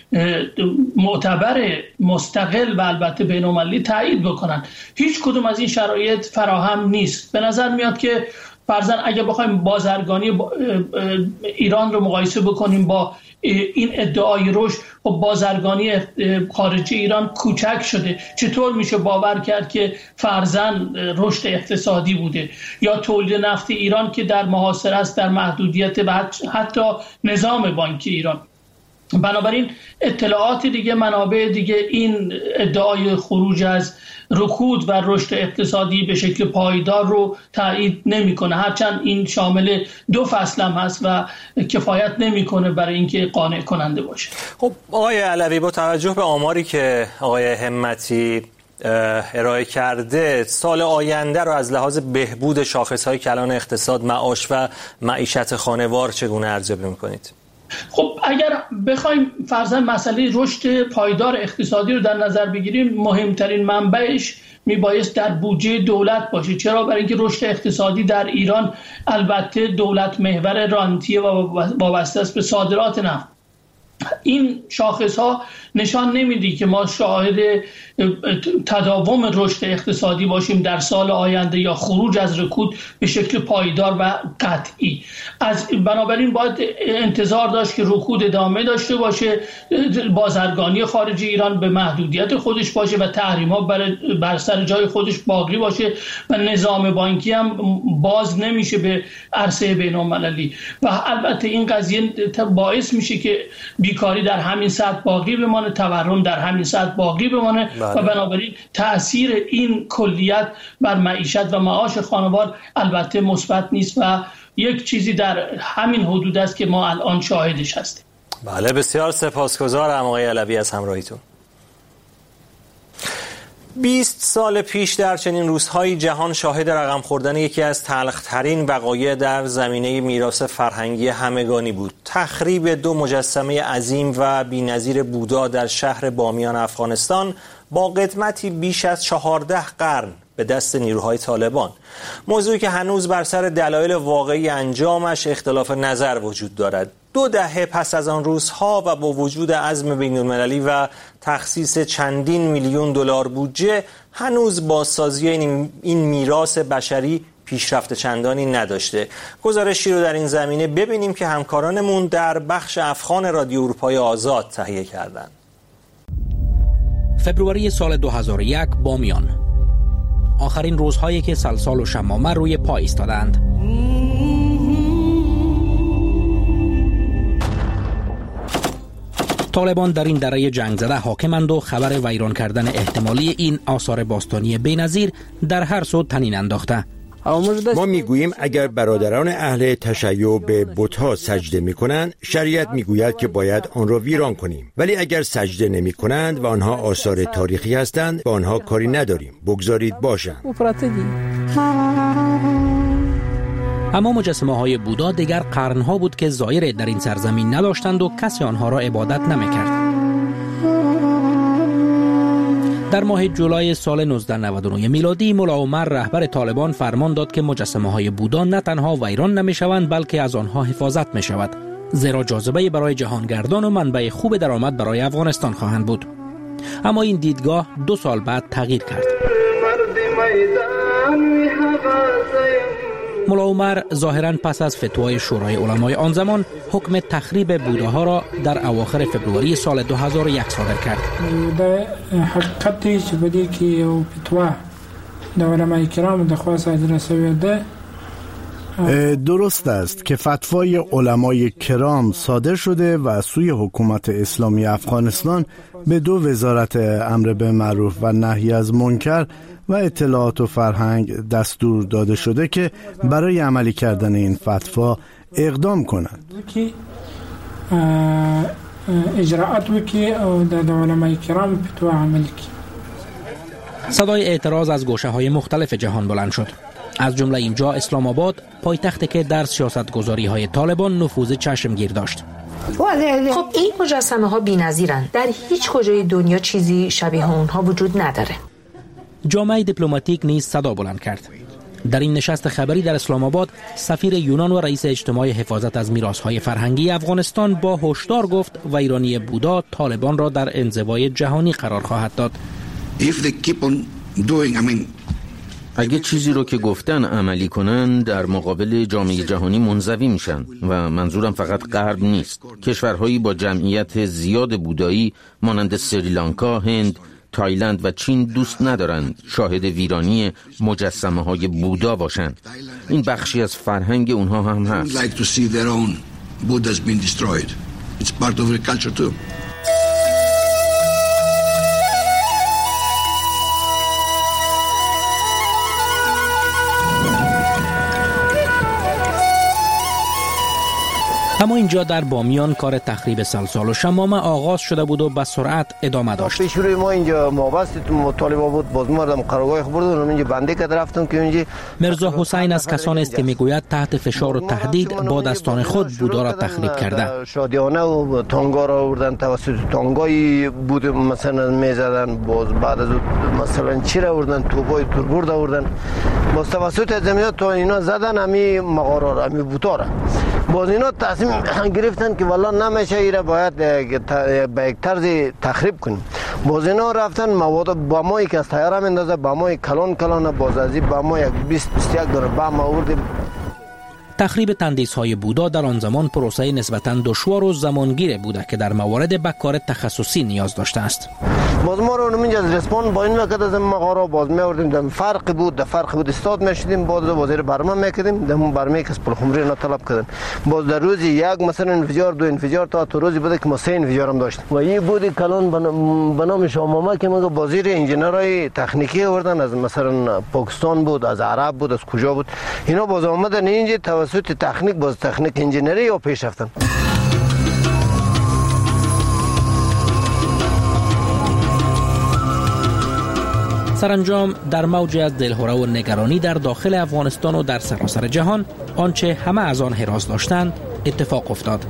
معتبر مستقل و البته بین‌المللی تایید بکنن. هیچ کدوم از این شرایط فراهم نیست. به نظر میاد که فرضاً اگه بخوایم بازرگانی ایران رو مقایسه بکنیم با این ادعای رشد، و بازرگانی خارجی ایران کوچک شده، چطور میشه باور کرد که فرضاً رشد اقتصادی بوده؟ یا تولید نفت ایران که در محاصره است، در محدودیت و حتی نظام بانکی ایران. بنابراین اطلاعات دیگه، منابع دیگه این ادعای خروج از رکود و رشد اقتصادی به شکل پایدار رو تایید نمیکنه، هرچند این شامل 2 فصل هم هست و کفایت نمیکنه برای اینکه قانع کننده باشه. خب آقای علوی، با توجه به آماری که آقای همتی ارائه کرده، سال آینده رو از لحاظ بهبود شاخص‌های کلان اقتصاد، معاش و معیشت خانوار چگونه ارزیابی میکنید؟ خب اگر بخوایم فرضاً مسئله رشد پایدار اقتصادی رو در نظر بگیریم، مهمترین منبعش میبایست در بودجه دولت باشه. چرا؟ برای اینکه رشد اقتصادی در ایران البته دولت محور رانتیه و وابسته است به صادرات نفت. این شاخص ها نشان نمیدی که ما شاهد تداوم رشد اقتصادی باشیم در سال آینده یا خروج از رکود به شکل پایدار و قطعی. بنابراین باید انتظار داشت که رکود ادامه داشته باشه، بازرگانی خارجی ایران به محدودیت خودش باشه و تحریم ها بر سر جای خودش باقی باشه و نظام بانکی هم باز نمیشه به عرصه بین‌المللی و البته این قضیه باعث میشه که بیکاری در همین سطح باقی بمانه، تورم در همین سطح باقی بمانه و بنابراین تأثیر این کلیت بر معیشت و معاش خانوار البته مثبت نیست و یک چیزی در همین حدود است که ما الان شاهدش هستیم. بله، بسیار سپاسگزارم آقای علوی از همراهیتون. 20 سال پیش در چنین روزهایی جهان شاهد رقم خوردن یکی از تلخ‌ترین وقایع در زمینه میراث فرهنگی همگانی بود. تخریب 2 مجسمه عظیم و بی‌نظیر بودا در شهر بامیان افغانستان با قدمتی بیش از 14 قرن به دست نیروهای طالبان. موضوعی که هنوز بر سر دلایل واقعی انجامش اختلاف نظر وجود دارد. 2 دهه پس از آن روزها و با وجود عزم بین‌المللی و تخصیص چندین میلیون دلار بودجه، هنوز بازسازی این میراث بشری پیشرفت چندانی نداشته. گزارشی رو در این زمینه ببینیم که همکارانمون در بخش افغان رادیو اروپای آزاد تهیه کردند. فبروری سال 2001 بامیان، آخرین روزهایی که سلسال و شمامه روی پا ایستادند. طالبان در این دره جنگ زده حاکمند و خبر ویران کردن احتمالی این آثار باستانی بی‌نظیر در هر سو طنین انداخته. ما میگوییم اگر برادران اهل تشیع به بت‌ها سجده میکنند، شریعت میگوید که باید آن را ویران کنیم، ولی اگر سجده نمیکنند و آنها آثار تاریخی هستند، با آنها کاری نداریم، بگذارید باشند. اما مجسمه های بودا دیگر قرنها بود که زائر در این سرزمین نداشتند و کسی آنها را عبادت نمیکرد. در ماه جولای سال 1999 میلادی ملا عمر رهبر طالبان فرمان داد که مجسمه های بودا نه تنها ویران نمیشوند بلکه از آنها حفاظت میشود، زیرا جاذبه برای جهانگردان و منبع خوب درآمد برای افغانستان خواهند بود. اما این دیدگاه 2 سال بعد تغییر کرد. ملا عمر ظاهراً پس از فتوای شورای علمای آن زمان حکم تخریب بوداها را در اواخر فبروری سال 2001 صادر کرد. در حقیقتی چې بدی کې یو فتوا د علمای کرام د خوا صادره شوې ده. درست است که فتوای علمای کرام صادر شده و از سوی حکومت اسلامی افغانستان به 2 وزارت امر به معروف و نهی از منکر و اطلاعات و فرهنگ دستور داده شده که برای عملی کردن این فتوا اقدام کنند. اجراءات وکي او د علمای کرام فتوا عمل کی. صدای اعتراض از گوشه‌های مختلف جهان بلند شد. از جمله اینجا اسلام آباد، پایتختی که در سیاستگذاری‌های طالبان نفوذ چشمگیر داشت. خب این مجسمه ها بی‌نظیرند. در هیچ کجای دنیا چیزی شبیه اونها وجود نداره. جامعه دیپلماتیک نیز صدا بلند کرد. در این نشست خبری در اسلام آباد، سفیر یونان و رئیس اجتماع حفاظت از میراث‌های فرهنگی افغانستان با هشدار گفت ویرانی بودا طالبان را در انزوای جهانی قرار خواهد داد. اگه چیزی رو که گفتن عملی کنن در مقابل جامعه جهانی منزوی میشن و منظورم فقط غرب نیست. کشورهایی با جمعیت زیاد بودایی مانند سریلانکا، هند، تایلند و چین دوست ندارند شاهد ویرانی مجسمه های بودا باشند. این بخشی از فرهنگ اونها هم هست. اما اینجا در بامیان کار تخریب سلسال و شمامه آغاز شده بود و به سرعت ادامه داشت. پیش روی ما اینجا مابست طالبا بود، باز مردم قرارگاه بردن، اینجا بنده کرد رفتم که اینجا. مرزا حسین از کسانی است که میگوید تحت فشار و تهدید با دستان خود بودا را تخریب کرده. شادیانه و تانگا را آوردن، توسط تانگایی بود مثلا میزدن، باز بعد از مثلا چی را آوردن، توپای توربرد آوردن، باز توسط زمینات تا اینا زدن همی مغارا را، همی بوتا را. باز اینا تصمیم گرفتن که والله نمیشه ایره باید به یک طرز تخریب کنیم. باز اینا رفتن مواد بمایی که از تیاره میندازه، بمای کلان باز از این بما 20-21 داره بم آوردیم. تخریب تندیس‌های بودا در آن زمان پروسه نسبتاً دشوار و زمانگیر بوده که در موارد به کار تخصصی نیاز داشته است. باز ما رو اینجا از رسپان با این وقت از مغارا باز می‌آوردیم، در فرق بود استاد می‌شدیم، باز وزیر برنامه می‌کردیم، در برنامه که پلخمری اینا طلب کردن. باز در روزی یک مثلا انفجار، 2 انفجار، تا روزی بوده که ما 3 انفجار هم داشتیم. و این بود کلان به نام شامامه که ما بازیر انجینرای تکنیکی آوردن از مثلا پاکستان بود، از عرب بود، از کجا بود. اینا باز اومدن اینجا توسط تکنیک انجینری یا پیش رفتن. سرانجام در موجی از دلهره و نگرانی در داخل افغانستان و در سراسر جهان آنچه همه از آن هراس داشتند اتفاق افتاد.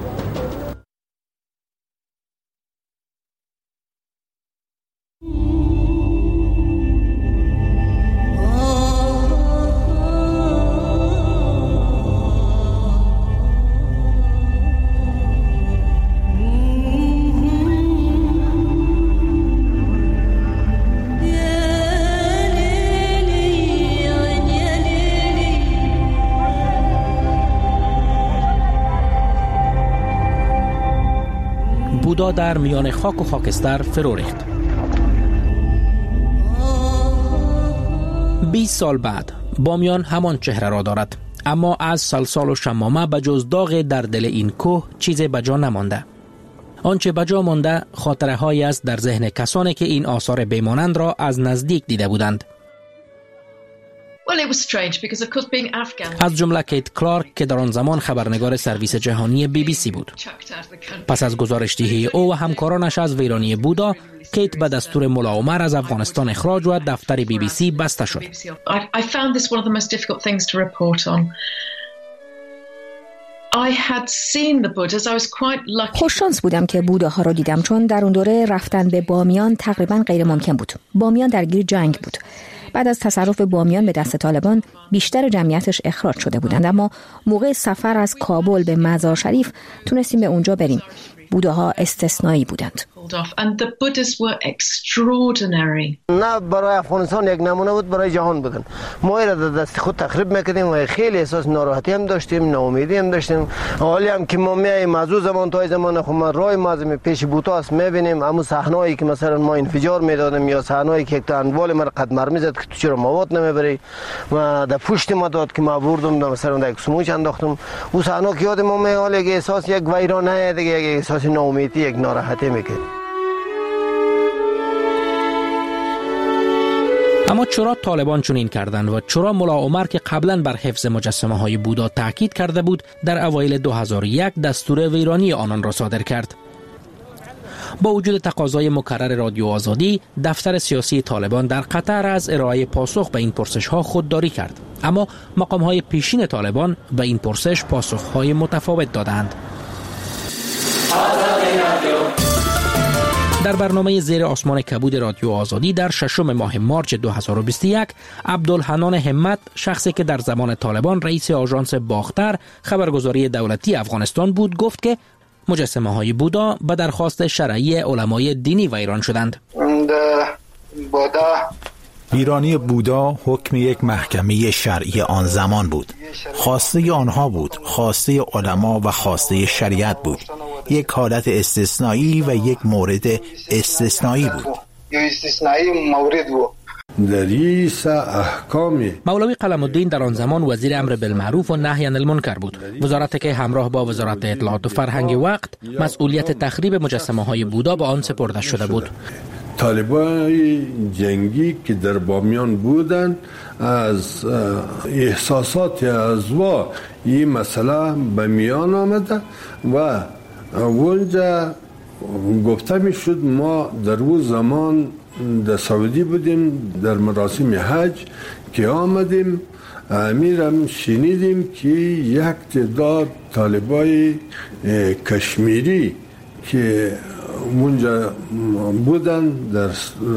بودا در میان خاک و خاکستر فرو ریخت. 20 سال بعد بامیان همان چهره را دارد، اما از سلسال و شمامه به جز داغ در دل این کوه چیزی بجا نمانده. آنچه بجا مانده خاطره هایی است در ذهن کسانی که این آثار بیمانند را از نزدیک دیده بودند. از جمله کیت کلارک که در آن زمان خبرنگار سرویس جهانی BBC بود. پس از گزارش‌دهی او و همکارانش از ویرانی بودا، کیت به دستور ملا عمر از افغانستان اخراج و دفتر BBC بسته شد. خوششانس بودم که بوداها را دیدم، چون در اون دوره رفتن به بامیان تقریبا غیر ممکن بود. بامیان درگیر جنگ بود. بعد از تصرف بامیان به دست طالبان بیشتر جمعیتش اخراج شده بودند، اما موقع سفر از کابل به مزار شریف تونستیم به اونجا بریم. بوداها استثنایی بودند. نه برای افغانستان یک نمونه بود، برای جهان بودن. ما را در دست خود تخریب میکردیم و خیلی احساس ناراحتی هم داشتیم، ناامیدی هم داشتیم. حالی هم که ما میایم از زمان تا زمان خود ما راه مازم پیش بوتاس میبینیم، اما صحنه‌ای که مثلا ما انفجار میدادیم یا صحنه‌ای که یک تا انوال ما قدمر میزد که تو چرا مواد نمیبری و در پشت ما داد که ما بردم مثلا در یک سموچ انداختم. اون صحنه که یاد ما میاد یک احساس یک ویرانه دیگه، یک احساس ناامیدی، یک ناراحتی میکرد. اما چرا طالبان چنین کردند و چرا ملا عمر که قبلا بر حفظ مجسمه های بودا تاکید کرده بود در اوایل 2001 دستور ویرانی آنان را صادر کرد؟ با وجود تقاضای مکرر رادیو آزادی، دفتر سیاسی طالبان در قطر از ارائه پاسخ به این پرسش ها خودداری کرد، اما مقام های پیشین طالبان به این پرسش پاسخ های متفاوت دادند. در برنامه زیر آسمان کبود رادیو آزادی در 6 ماه مارچ 2021 عبدالحنان همت، شخصی که در زمان طالبان رئیس آژانس باختر خبرگزاری دولتی افغانستان بود، گفت که مجسمه های بودا به درخواست شرعی علمای دینی ویران شدند. ویرانی بودا حکم یک محکمه شرعی آن زمان بود. خواسته آنها بود، خواسته علما و خواسته شریعت بود. یک حالت استثنایی و یک مورد استثنایی بود. مولوی قلم الدین در آن زمان وزیر امر بالمعروف و نهی عن المنکر بود، وزارتی که همراه با وزارت اطلاعات و فرهنگ وقت مسئولیت تخریب مجسمه های بودا به آن سپرده شده بود. طالبای جنگی که در بامیان بودند از احساسات ازوا این مسئله به میان آمده و اونجا گفته می شد ما در اون زمان در سعودی بودیم در مراسم حج که آمدیم، امیرم شنیدیم که یک تعداد طالبای کشمیری که اونجا بودن در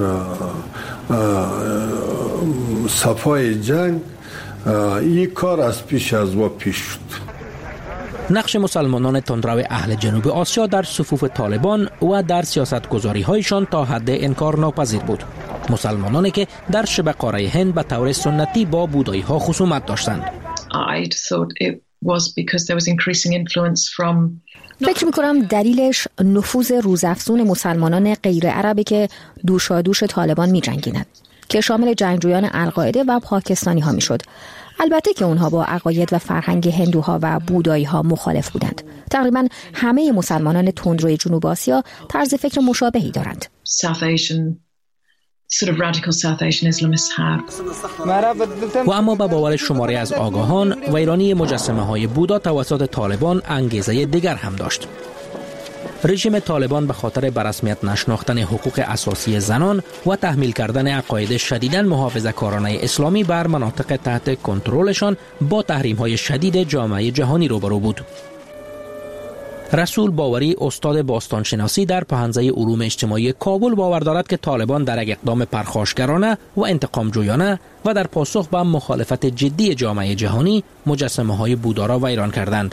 صفای جنگ، این کار از پیش از ما پیش شد. نقش مسلمانان تندرو اهل جنوب آسیا در صفوف طالبان و در سیاستگذاری هایشان تا حد انکار ناپذیر بود. مسلمانانی که در شبه قاره هند به طور سنتی با بودایی ها خصومت داشتند. فکر میکنم دلیلش نفوذ روزافزون مسلمانان غیر عربی که دوشادوش طالبان می جنگیند، که شامل جنگجویان القاعده و پاکستانی ها می شد. البته که اونها با عقاید و فرهنگ هندوها و بودایی ها مخالف بودند. تقریبا همه مسلمانان تندروی جنوب آسیا طرز فکر مشابهی دارند. و اما به باور شماری از آگاهان، ویرانی مجسمه های بودا توسط طالبان انگیزه دیگر هم داشت. رژیم طالبان به خاطر به رسمیت نشناختن حقوق اساسی زنان و تحمیل کردن عقاید شدیداً محافظه‌کارانه اسلامی بر مناطق تحت کنترلشان با تحریم‌های شدید جامعه جهانی روبرو بود. رسول باوری، استاد باستانشناسی در پهنزه علوم اجتماعی کابل، باور دارد که طالبان در یک اقدام پرخاشگرانه و انتقام جویانه و در پاسخ به مخالفت جدی جامعه جهانی مجسمه‌های بودا را ویران کردند.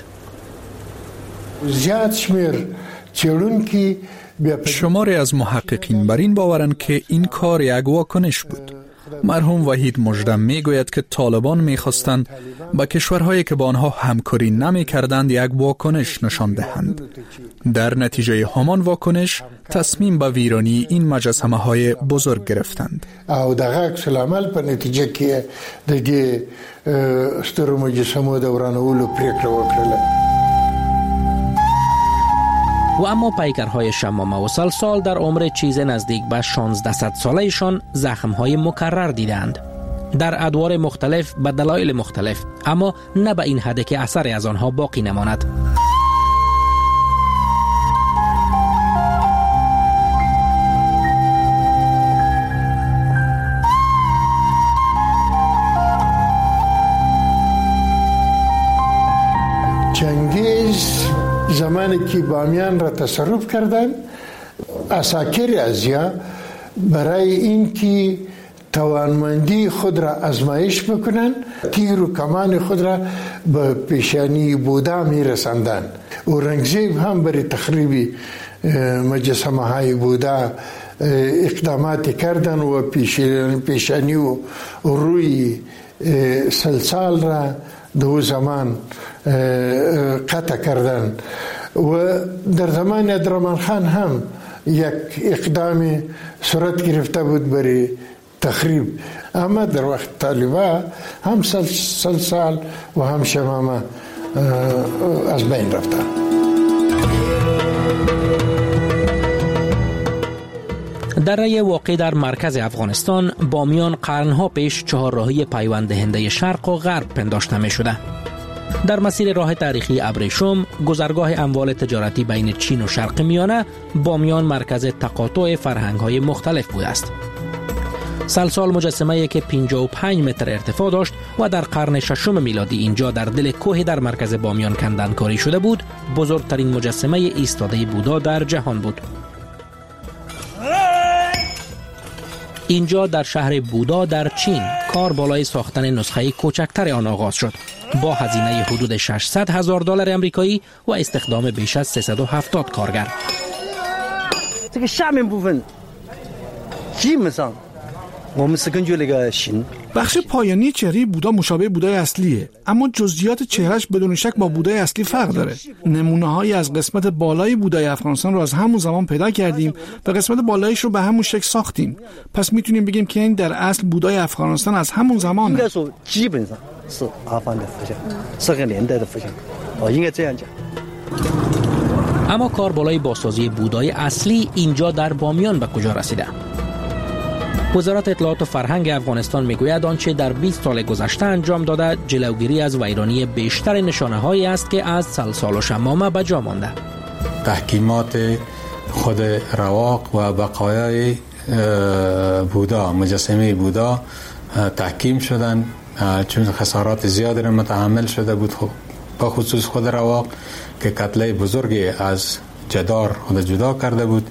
شماری از محققین بر این باورند که این کار یک واکنش بود. مرحوم وحید مژدم میگوید که طالبان میخواستند با کشورهایی که با آنها همکاری نمیکردند یک واکنش نشان دهند. در نتیجه همان واکنش تصمیم به ویرانی این مجسمه های بزرگ گرفتند. او دغه عکس العمل په نتیجه کې د دې سترو مجسمو د ورانولو پریکړه وکړه. و اما پیکرهای شمامه و سلسال در عمر چیز نزدیک به 1600 سالهشان زخمهای مکرر دیدند. در ادوار مختلف به دلایل مختلف، اما نه به این حد که اثری از آنها باقی نماند. چنگیز زمانی که بامیان را تصرف کردن، عساکر ازیا برای اینکه توانمندی خود را آزمایش بکنن، تیر و کمان خود را به پیشانی بودا می رساندن. اورنگزیب هم برای تخریب مجسمه های بودا اقداماتی کردن و پیشانی و روی سلسال را دو زمان قطع کردن. و در زمان عبدالرحمن خان هم یک اقدام صورت گرفته بود برای تخریب، اما در وقت طالبا هم سلسال و هم شمامه از بین رفتن. دره واقع در مرکز افغانستان، بامیان قرنها پیش چهارراهی پیوند دهنده شرق و غرب پنداشته می شده. در مسیر راه تاریخی ابریشم، گذرگاه اموال تجارتی بین چین و شرق میانه، بامیان مرکز تقاطع فرهنگ‌های مختلف بوده است. سلسال مجسمه‌ای که 55 متر ارتفاع داشت و در قرن ششم میلادی اینجا در دل کوه در مرکز بامیان کندنکاری شده بود، بزرگترین مجسمه ایستاده بودا در جهان بود. اینجا در شهر بودا در چین کار بالای ساختن نسخه کوچکتر آن آغاز شد با هزینه حدود $600,000 امریکایی و استخدام بیش از 370 کارگر. بخش پایانی چهره بودا مشابه بودای اصلیه، اما جزئیات چهرهش بدون شک با بودای اصلی فرق داره. نمونه‌هایی از قسمت بالای بودای افغانستان رو از همون زمان پیدا کردیم و قسمت بالایش رو به همون شکل ساختیم. پس میتونیم بگیم که این در اصل بودای افغانستان از همون زمانه. اما کار بالای بازسازی بودای اصلی اینجا در بامیان به کجا رسیده؟ وزارت اطلاعات و فرهنگ افغانستان میگوید آنچه در 20 سال گذشته انجام داده جلوگیری از ویرانی بیشتر نشانه‌هایی است که از سلسال و شمامه به جا مانده. تحکیمات خود رواق و بقایای بودا، مجسمه بودا تحکیم شدن، چون خسارات زیادی را متحمل شده بود، با خصوص خود رواق که کتله بزرگی از جدار خود جدا کرده بود،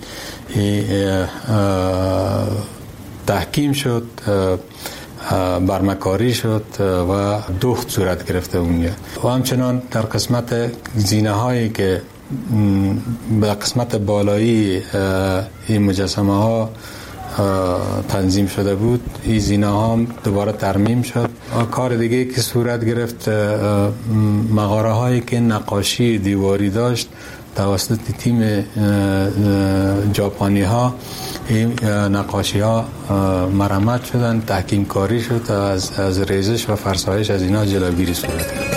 تحکیم شد، برمکاری شد و دوخت صورت گرفته اونجا. و همچنان در قسمت زینه هایی که به قسمت بالایی این مجسمه ها تنظیم شده بود، این زینه ها دوباره ترمیم شد. کار دیگه که صورت گرفت، مغاره هایی که نقاشی دیواری داشت توسط تیم ژاپنی ها، این نقاشی ها مرمت شدن، تحکیم کاری شد، از ریزش و فرسایش از اینا جلوگیری صورت گرفت.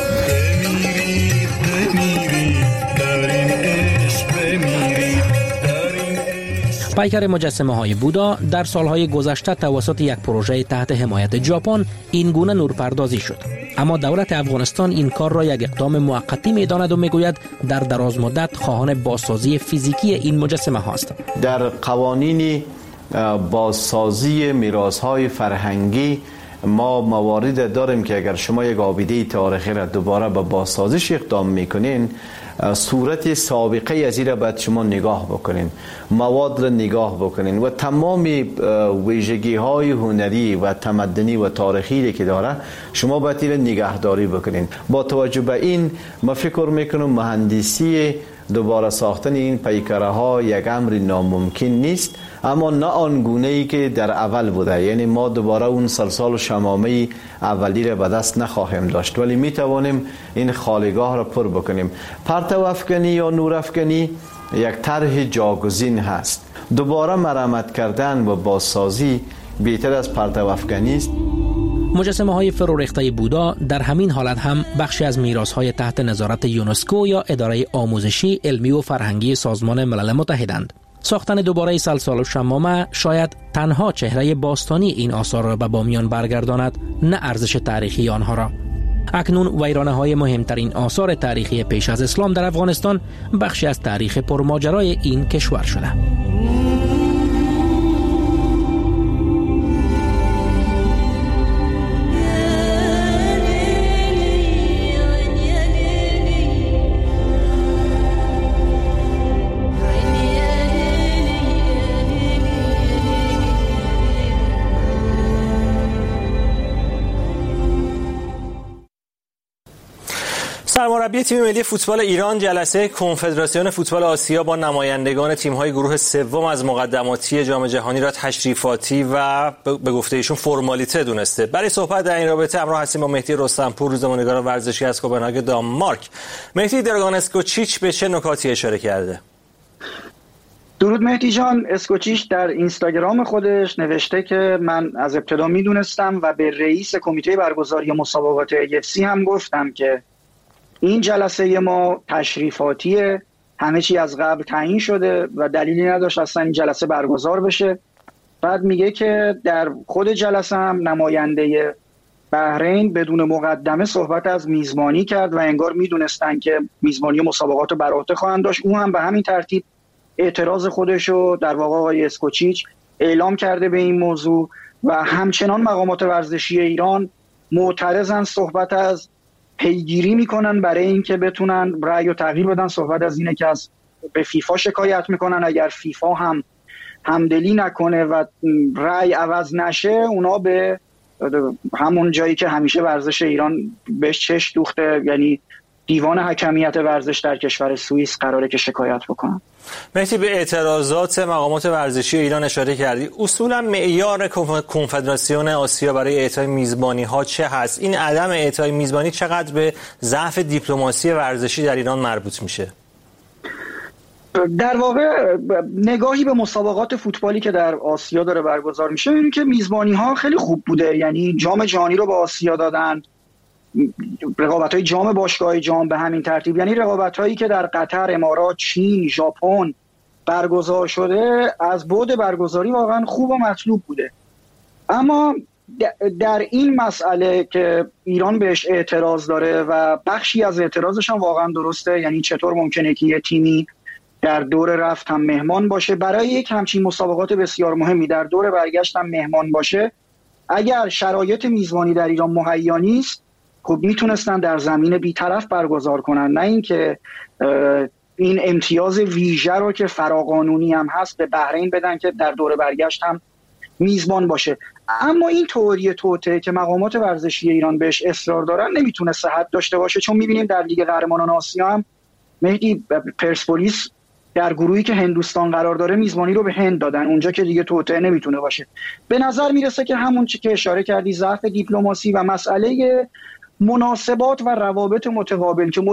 پیکر مجسمه های بودا در سالهای گذشته توسط یک پروژه تحت حمایت ژاپن این گونه نورپردازی شد، اما دولت افغانستان این کار را یک اقدام موقتی می‌داند و میگوید در دراز مدت خواهان بازسازی فیزیکی این مجسمه هاست. در قوانین بازسازی میراث‌های فرهنگی ما موارد داریم که اگر شما یک آبیده تاریخی را دوباره به بازسازیش اقدام میکنین، صورت سابقه از این را باید شما نگاه بکنین، مواد را نگاه بکنین و تمام ویژگی های هنری و تمدنی و تاریخی که داره شما باید این را نگهداری بکنین. با توجه به این ما فکر میکنم مهندسی دوباره ساختن این پیکره ها یک امر ناممکن نیست، اما نه آنگونه ای که در اول بوده. یعنی ما دوباره اون سلسال و شمامه اولی را به دست نخواهیم داشت، ولی می توانیم این خالیگاه را پر بکنیم. پرتو افکنی یا نور افکنی یک طرح جاگزین هست. دوباره مرمت کردن و بازسازی بهتر از پرتو افکنی است. مجسمه های فرو ریخته بودا در همین حالت هم بخشی از میراث های تحت نظارت یونسکو یا اداره آموزشی، علمی و فرهنگی سازمان ملل متحدند. ساختن دوباره سلسال و شمامه شاید تنها چهره باستانی این آثار را به بامیان برگرداند، نه ارزش تاریخی آنها را. اکنون ویرانه های مهمترین آثار تاریخی پیش از اسلام در افغانستان بخشی از تاریخ پرماجرای این کشور شده. سرمربی تیم ملی فوتبال ایران جلسه کنفدراسیون فوتبال آسیا با نمایندگان تیم‌های گروه سوم از مقدماتی جام جهانی را تشریفاتی و به گفته ایشون فرمالیته دونسته. برای صحبت در این رابطه همراه هستیم با مهدی رستمپور، روزنامه‌نگار ورزشی از کوپنهاگ دانمارک. مهدی، دراگان اسکوچیچ به چه نکاتی اشاره کرده؟ درود مهدی جان. اسکوچیچ در اینستاگرام خودش نوشته که من از ابتدا میدونستم و به رئیس کمیته برگزاری مسابقات AFC هم گفتم که این جلسه ما تشریفاتیه، همه چی از قبل تعیین شده و دلیلی نداشت اصلا این جلسه برگزار بشه. بعد میگه که در خود جلسه هم نماینده بحرین بدون مقدمه صحبت از میزبانی کرد و انگار میدونستن که میزبانی مسابقات رو بر عهده خواهند داشت. او هم به همین ترتیب اعتراض خودشو در واقع آقای اسکوچیچ اعلام کرده به این موضوع و همچنان مقامات ورزشی ایران معترضن، صحبت از پیگیری میکنن برای اینکه بتونن رأی و تغییر بدن. صحبت از اینه که از به فیفا شکایت میکنن، اگر فیفا هم همدلی نکنه و رأی عوض نشه اونا به همون جایی که همیشه ورزش ایران بهش چش دوخته، یعنی دیوان حکمیت ورزش در کشور سوئیس، قراره که شکایت بکنن. مهدی، به اعتراضات مقامات ورزشی ایران اشاره کردی. اصولا معیار کنفدراسیون آسیا برای اعطای میزبانی ها چه هست؟ این عدم اعطای میزبانی چقدر به ضعف دیپلماسی ورزشی در ایران مربوط میشه؟ در واقع نگاهی به مسابقات فوتبالی که در آسیا داره برگزار میشه اینه که میزبانی ها خیلی خوب بوده. یعنی جام جهانی رو به آسیا دادن، رقابت‌های جام باشگاه‌های جام به همین ترتیب، یعنی رقابت‌هایی که در قطر، امارات، چین، ژاپن برگزار شده از بعد برگزاری واقعا خوب و مطلوب بوده. اما در این مسئله که ایران بهش اعتراض داره و بخشی از اعتراضش هم واقعا درسته، یعنی چطور ممکنه که یه تیمی در دور رفت هم مهمان باشه برای یک همچین مسابقات بسیار مهمی، در دور برگشت هم مهمان باشه. اگر شرایط میزبانی در ایران مهیا نیست، خب میتونستن در زمین بی‌طرف برگزار کنن، نه اینکه این امتیاز ویژه رو که فراقانونی هم هست به بحرین بدن که در دور برگشت هم میزبان باشه. اما این تئوری توطئه که مقامات ورزشی ایران بهش اصرار دارن نمیتونه صحت داشته باشه، چون میبینیم در لیگ قهرمانان آسیا هم مهدی پرسپولیس در گروهی که هندوستان قرار داره میزبانی رو به هند دادن، اونجا که دیگه توطئه نمیتونه باشه. به نظر میرسه که همون چیزی که اشاره کردی، ضعف دیپلماسی و مسئله مناسبات و روابط متقابل که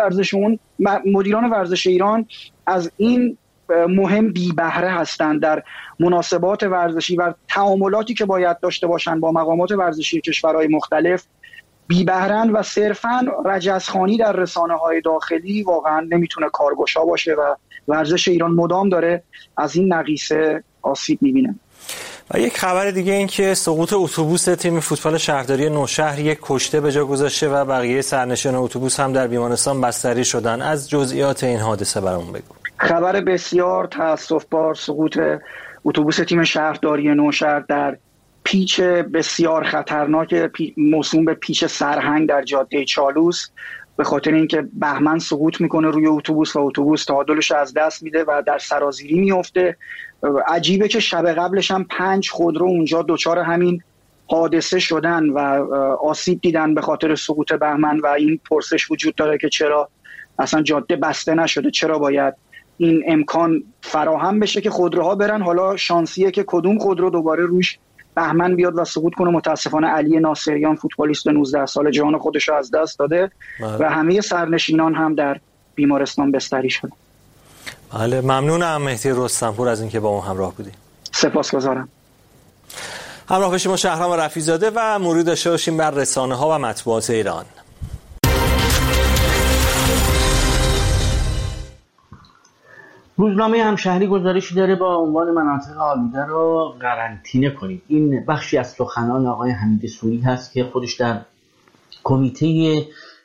مدیران ورزش ایران از این مهم بی بهره هستند در مناسبات ورزشی و تعاملاتی که باید داشته باشند با مقامات ورزشی کشورهای مختلف بی بهره‌اند و صرفاً رجزخوانی در رسانه‌های داخلی واقعا نمیتونه کارگشا باشه و ورزش ایران مدام داره از این نقیصه آسیب میبینه. و یک خبر دیگه این که سقوط اتوبوس تیم فوتبال شهرداری نوشهر یک کشته به جا گذاشته و بقیه سرنشین اتوبوس هم در بیمارستان بستری شدن. از جزئیات این حادثه برامون بگو. خبر بسیار تأسف‌بار سقوط اتوبوس تیم شهرداری نوشهر در پیچ بسیار خطرناک موسوم به پیچ سرهنگ در جاده چالوس، به خاطر اینکه بهمن سقوط میکنه روی اتوبوس و اتوبوس تعادلش از دست میده و در سرازیری میفته. عجیبه که شب قبلش هم 5 خودرو اونجا دچار همین حادثه شدن و آسیب دیدن به خاطر سقوط بهمن و این پرسش وجود داره که چرا اصلا جاده بسته نشده، چرا باید این امکان فراهم بشه که خودروها برن؟ حالا شانسیه که کدوم خودرو دوباره روش بهمن بیاد و سقوط کنه. متاسفانه علی ناصریان فوتبالیست 19 ساله جان خودش رو از دست داده و همه سرنشینان هم در بیمارستان بستری شدن. بله، ممنونم مهدی رستمپور از اینکه با ما همراه بودی. سپاسگزارم. همراه باشیم با شهرام رفیع‌زاده و مرور داشته باشیم بر رسانه‌ها و مطبوعات ایران. روزنامه همشهری گزارشی داره با عنوان مناطق آلوده رو قرنطینه کنید. این بخشی از سخنان آقای حمید سوری هست که خودش در کمیته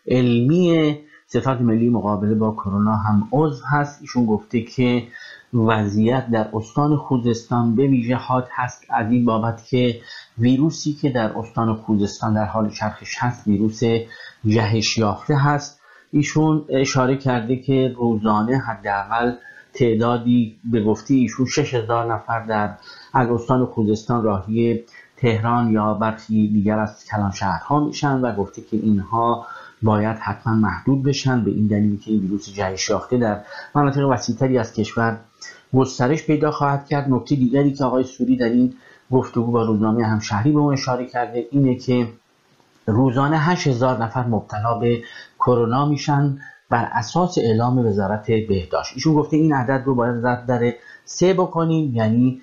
علمی ستاد ملی مقابله با کرونا هم عضو هست. ایشون گفته که وضعیت در استان خوزستان به ویژه حاد هست از این بابت که ویروسی که در استان خوزستان در حال چرخش هست ویروس جهش یافته هست. ایشون اشاره کرده که روزانه حداقل تعدادی به گفته ایشون 6000 نفر از استان خوزستان راهی تهران یا برخی دیگر از کلانشهرها میشن و گفته که اینها باید حتما محدود بشن به این دلیلی که این ویروس جهش یافته در مناطق وسیع‌تری از کشور گسترش پیدا خواهد کرد. نکته دیگری که آقای سوری در این گفتگو با روزنامه همشهری به اون اشاره کرده اینه که روزانه 8000 نفر مبتلا به کرونا میشن بر اساس اعلام وزارت بهداشت. ایشون گفته این عدد رو باید ضرب در 3 بکنیم، یعنی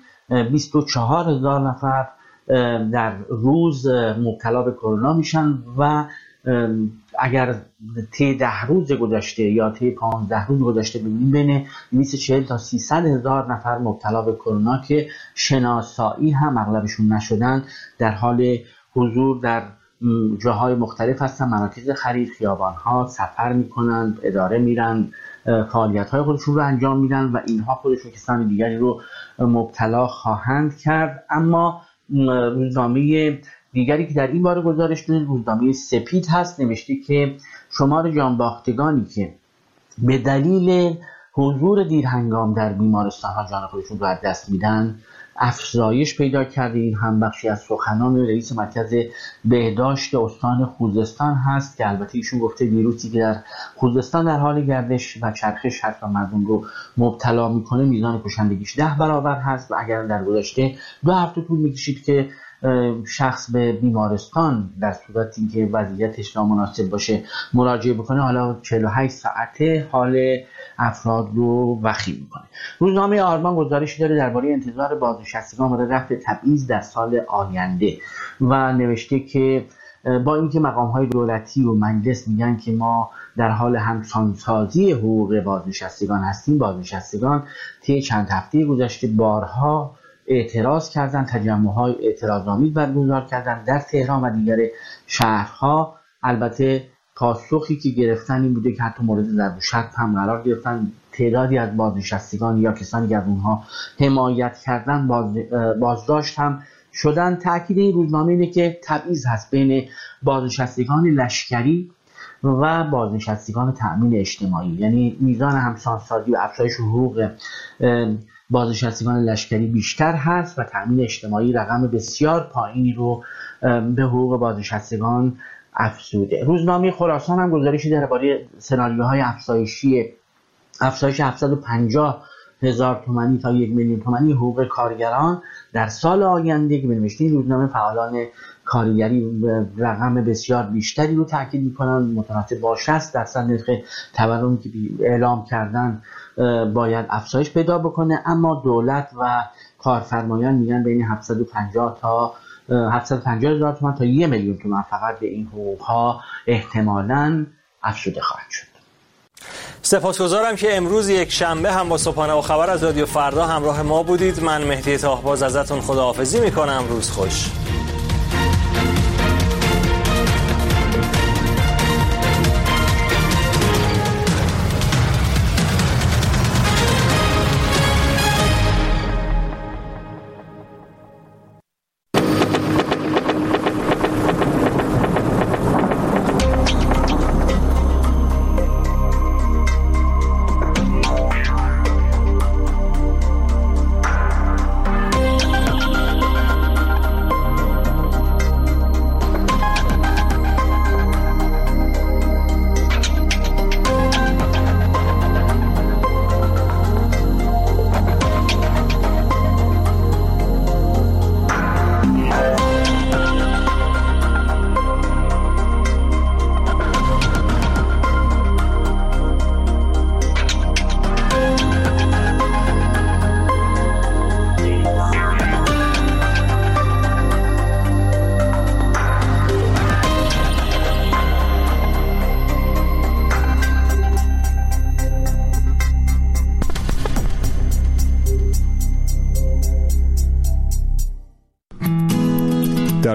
24000 نفر در روز مبتلا به کرونا میشن و اگر طی 10 روز گذشته یا طی 15 روز گذشته ببینیم بین 240 تا 300 هزار نفر مبتلا به کرونا که شناسایی هم اغلبشون نشدن در حال حضور در جاهای مختلف هستن، مراکز خرید، خیابان‌ها، سفر میکنن، اداره میرن، فعالیت‌های خودشون رو انجام میدن و اینها خودشون کسان دیگری رو مبتلا خواهند کرد. اما روزنامه دیگری که در این باره گزارش داده روزنامه سپید هست، نوشته که شمار جانباختگانی که به دلیل حضور دیرهنگام در بیمارستان‌ها جان خودشون رو از دست میدن افزایش پیدا کرده. این هم بخشی از سخنان رئیس مرکز بهداشت استان خوزستان هست که البته ایشون گفته ویروسی که در خوزستان در حال گردش و چرخش هست و مردم رو مبتلا میکنه میزان کشندگیش 10 برابر هست و اگر در گذشته 2 هفته طول میکشید که شخص به بیمارستان در صورتی که وضعیتش نامناسب باشه مراجعه بکنه، حالا 48 ساعته حال افراد رو وخیم میکنه. روزنامه آرمان گزارشی داره درباره انتظار بازنشستگان برای رفع تبعیض در سال آینده و نوشته که با اینکه مقام‌های دولتی و مجلس میگن که ما در حال همسانسازی حقوق بازنشستگان هستیم، بازنشستگان طی چند هفته گذشته بارها اعتراض کردن، تجمع‌های اعتراض‌آمیز برگزار کردن در تهران و دیگر شهرها. البته پاسخی که گرفتن این بوده که حتی مورد ضرب و شتم هم قرار گرفتن. تعدادی از بازنشستگان یا کسانی که از اونها حمایت کردن بازداشت هم شدن. تأکید این روزنامه اینه که تبعیض هست بین بازنشستگان لشکری و بازنشستگان تأمین اجتماعی، یعنی میزان همسانسازی و افزایش حقوق بازنشستگان لشکری بیشتر هست و تأمین اجتماعی رقم بسیار پایینی رو به حقوق بازنشستگان افزوده. روزنامه خراسان هم گزارشی درباره سناریوهای افزایش 750,000 تومانی تا 1,000,000 تومانی حقوق کارگران در سال آینده که بنوشته این روزنامه فعالان کارگری رقم بسیار بیشتری رو تاکید میکنن، متناسب با 60% نرخ تورمی که اعلام کردن باید افزایش پیدا بکنه. اما دولت و کارفرمایان میگن بین 750,000 تومان تا 1,000,000 تومان فقط به این حقوق‌ها احتمالاً افزوده خواهد شد. سپاسگزارم که امروز یک شنبه هم با صبحانه و خبر از رادیو فردا همراه ما بودید. من مهدی طاهباز ازتون خداحافظی میکنم. روز خوش.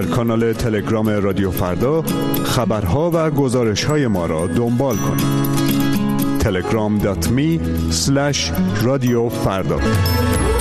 کانال تلگرام رادیو فردا خبرها و گزارش‌های ما را دنبال کنید. telegram.me/رادیو فردا.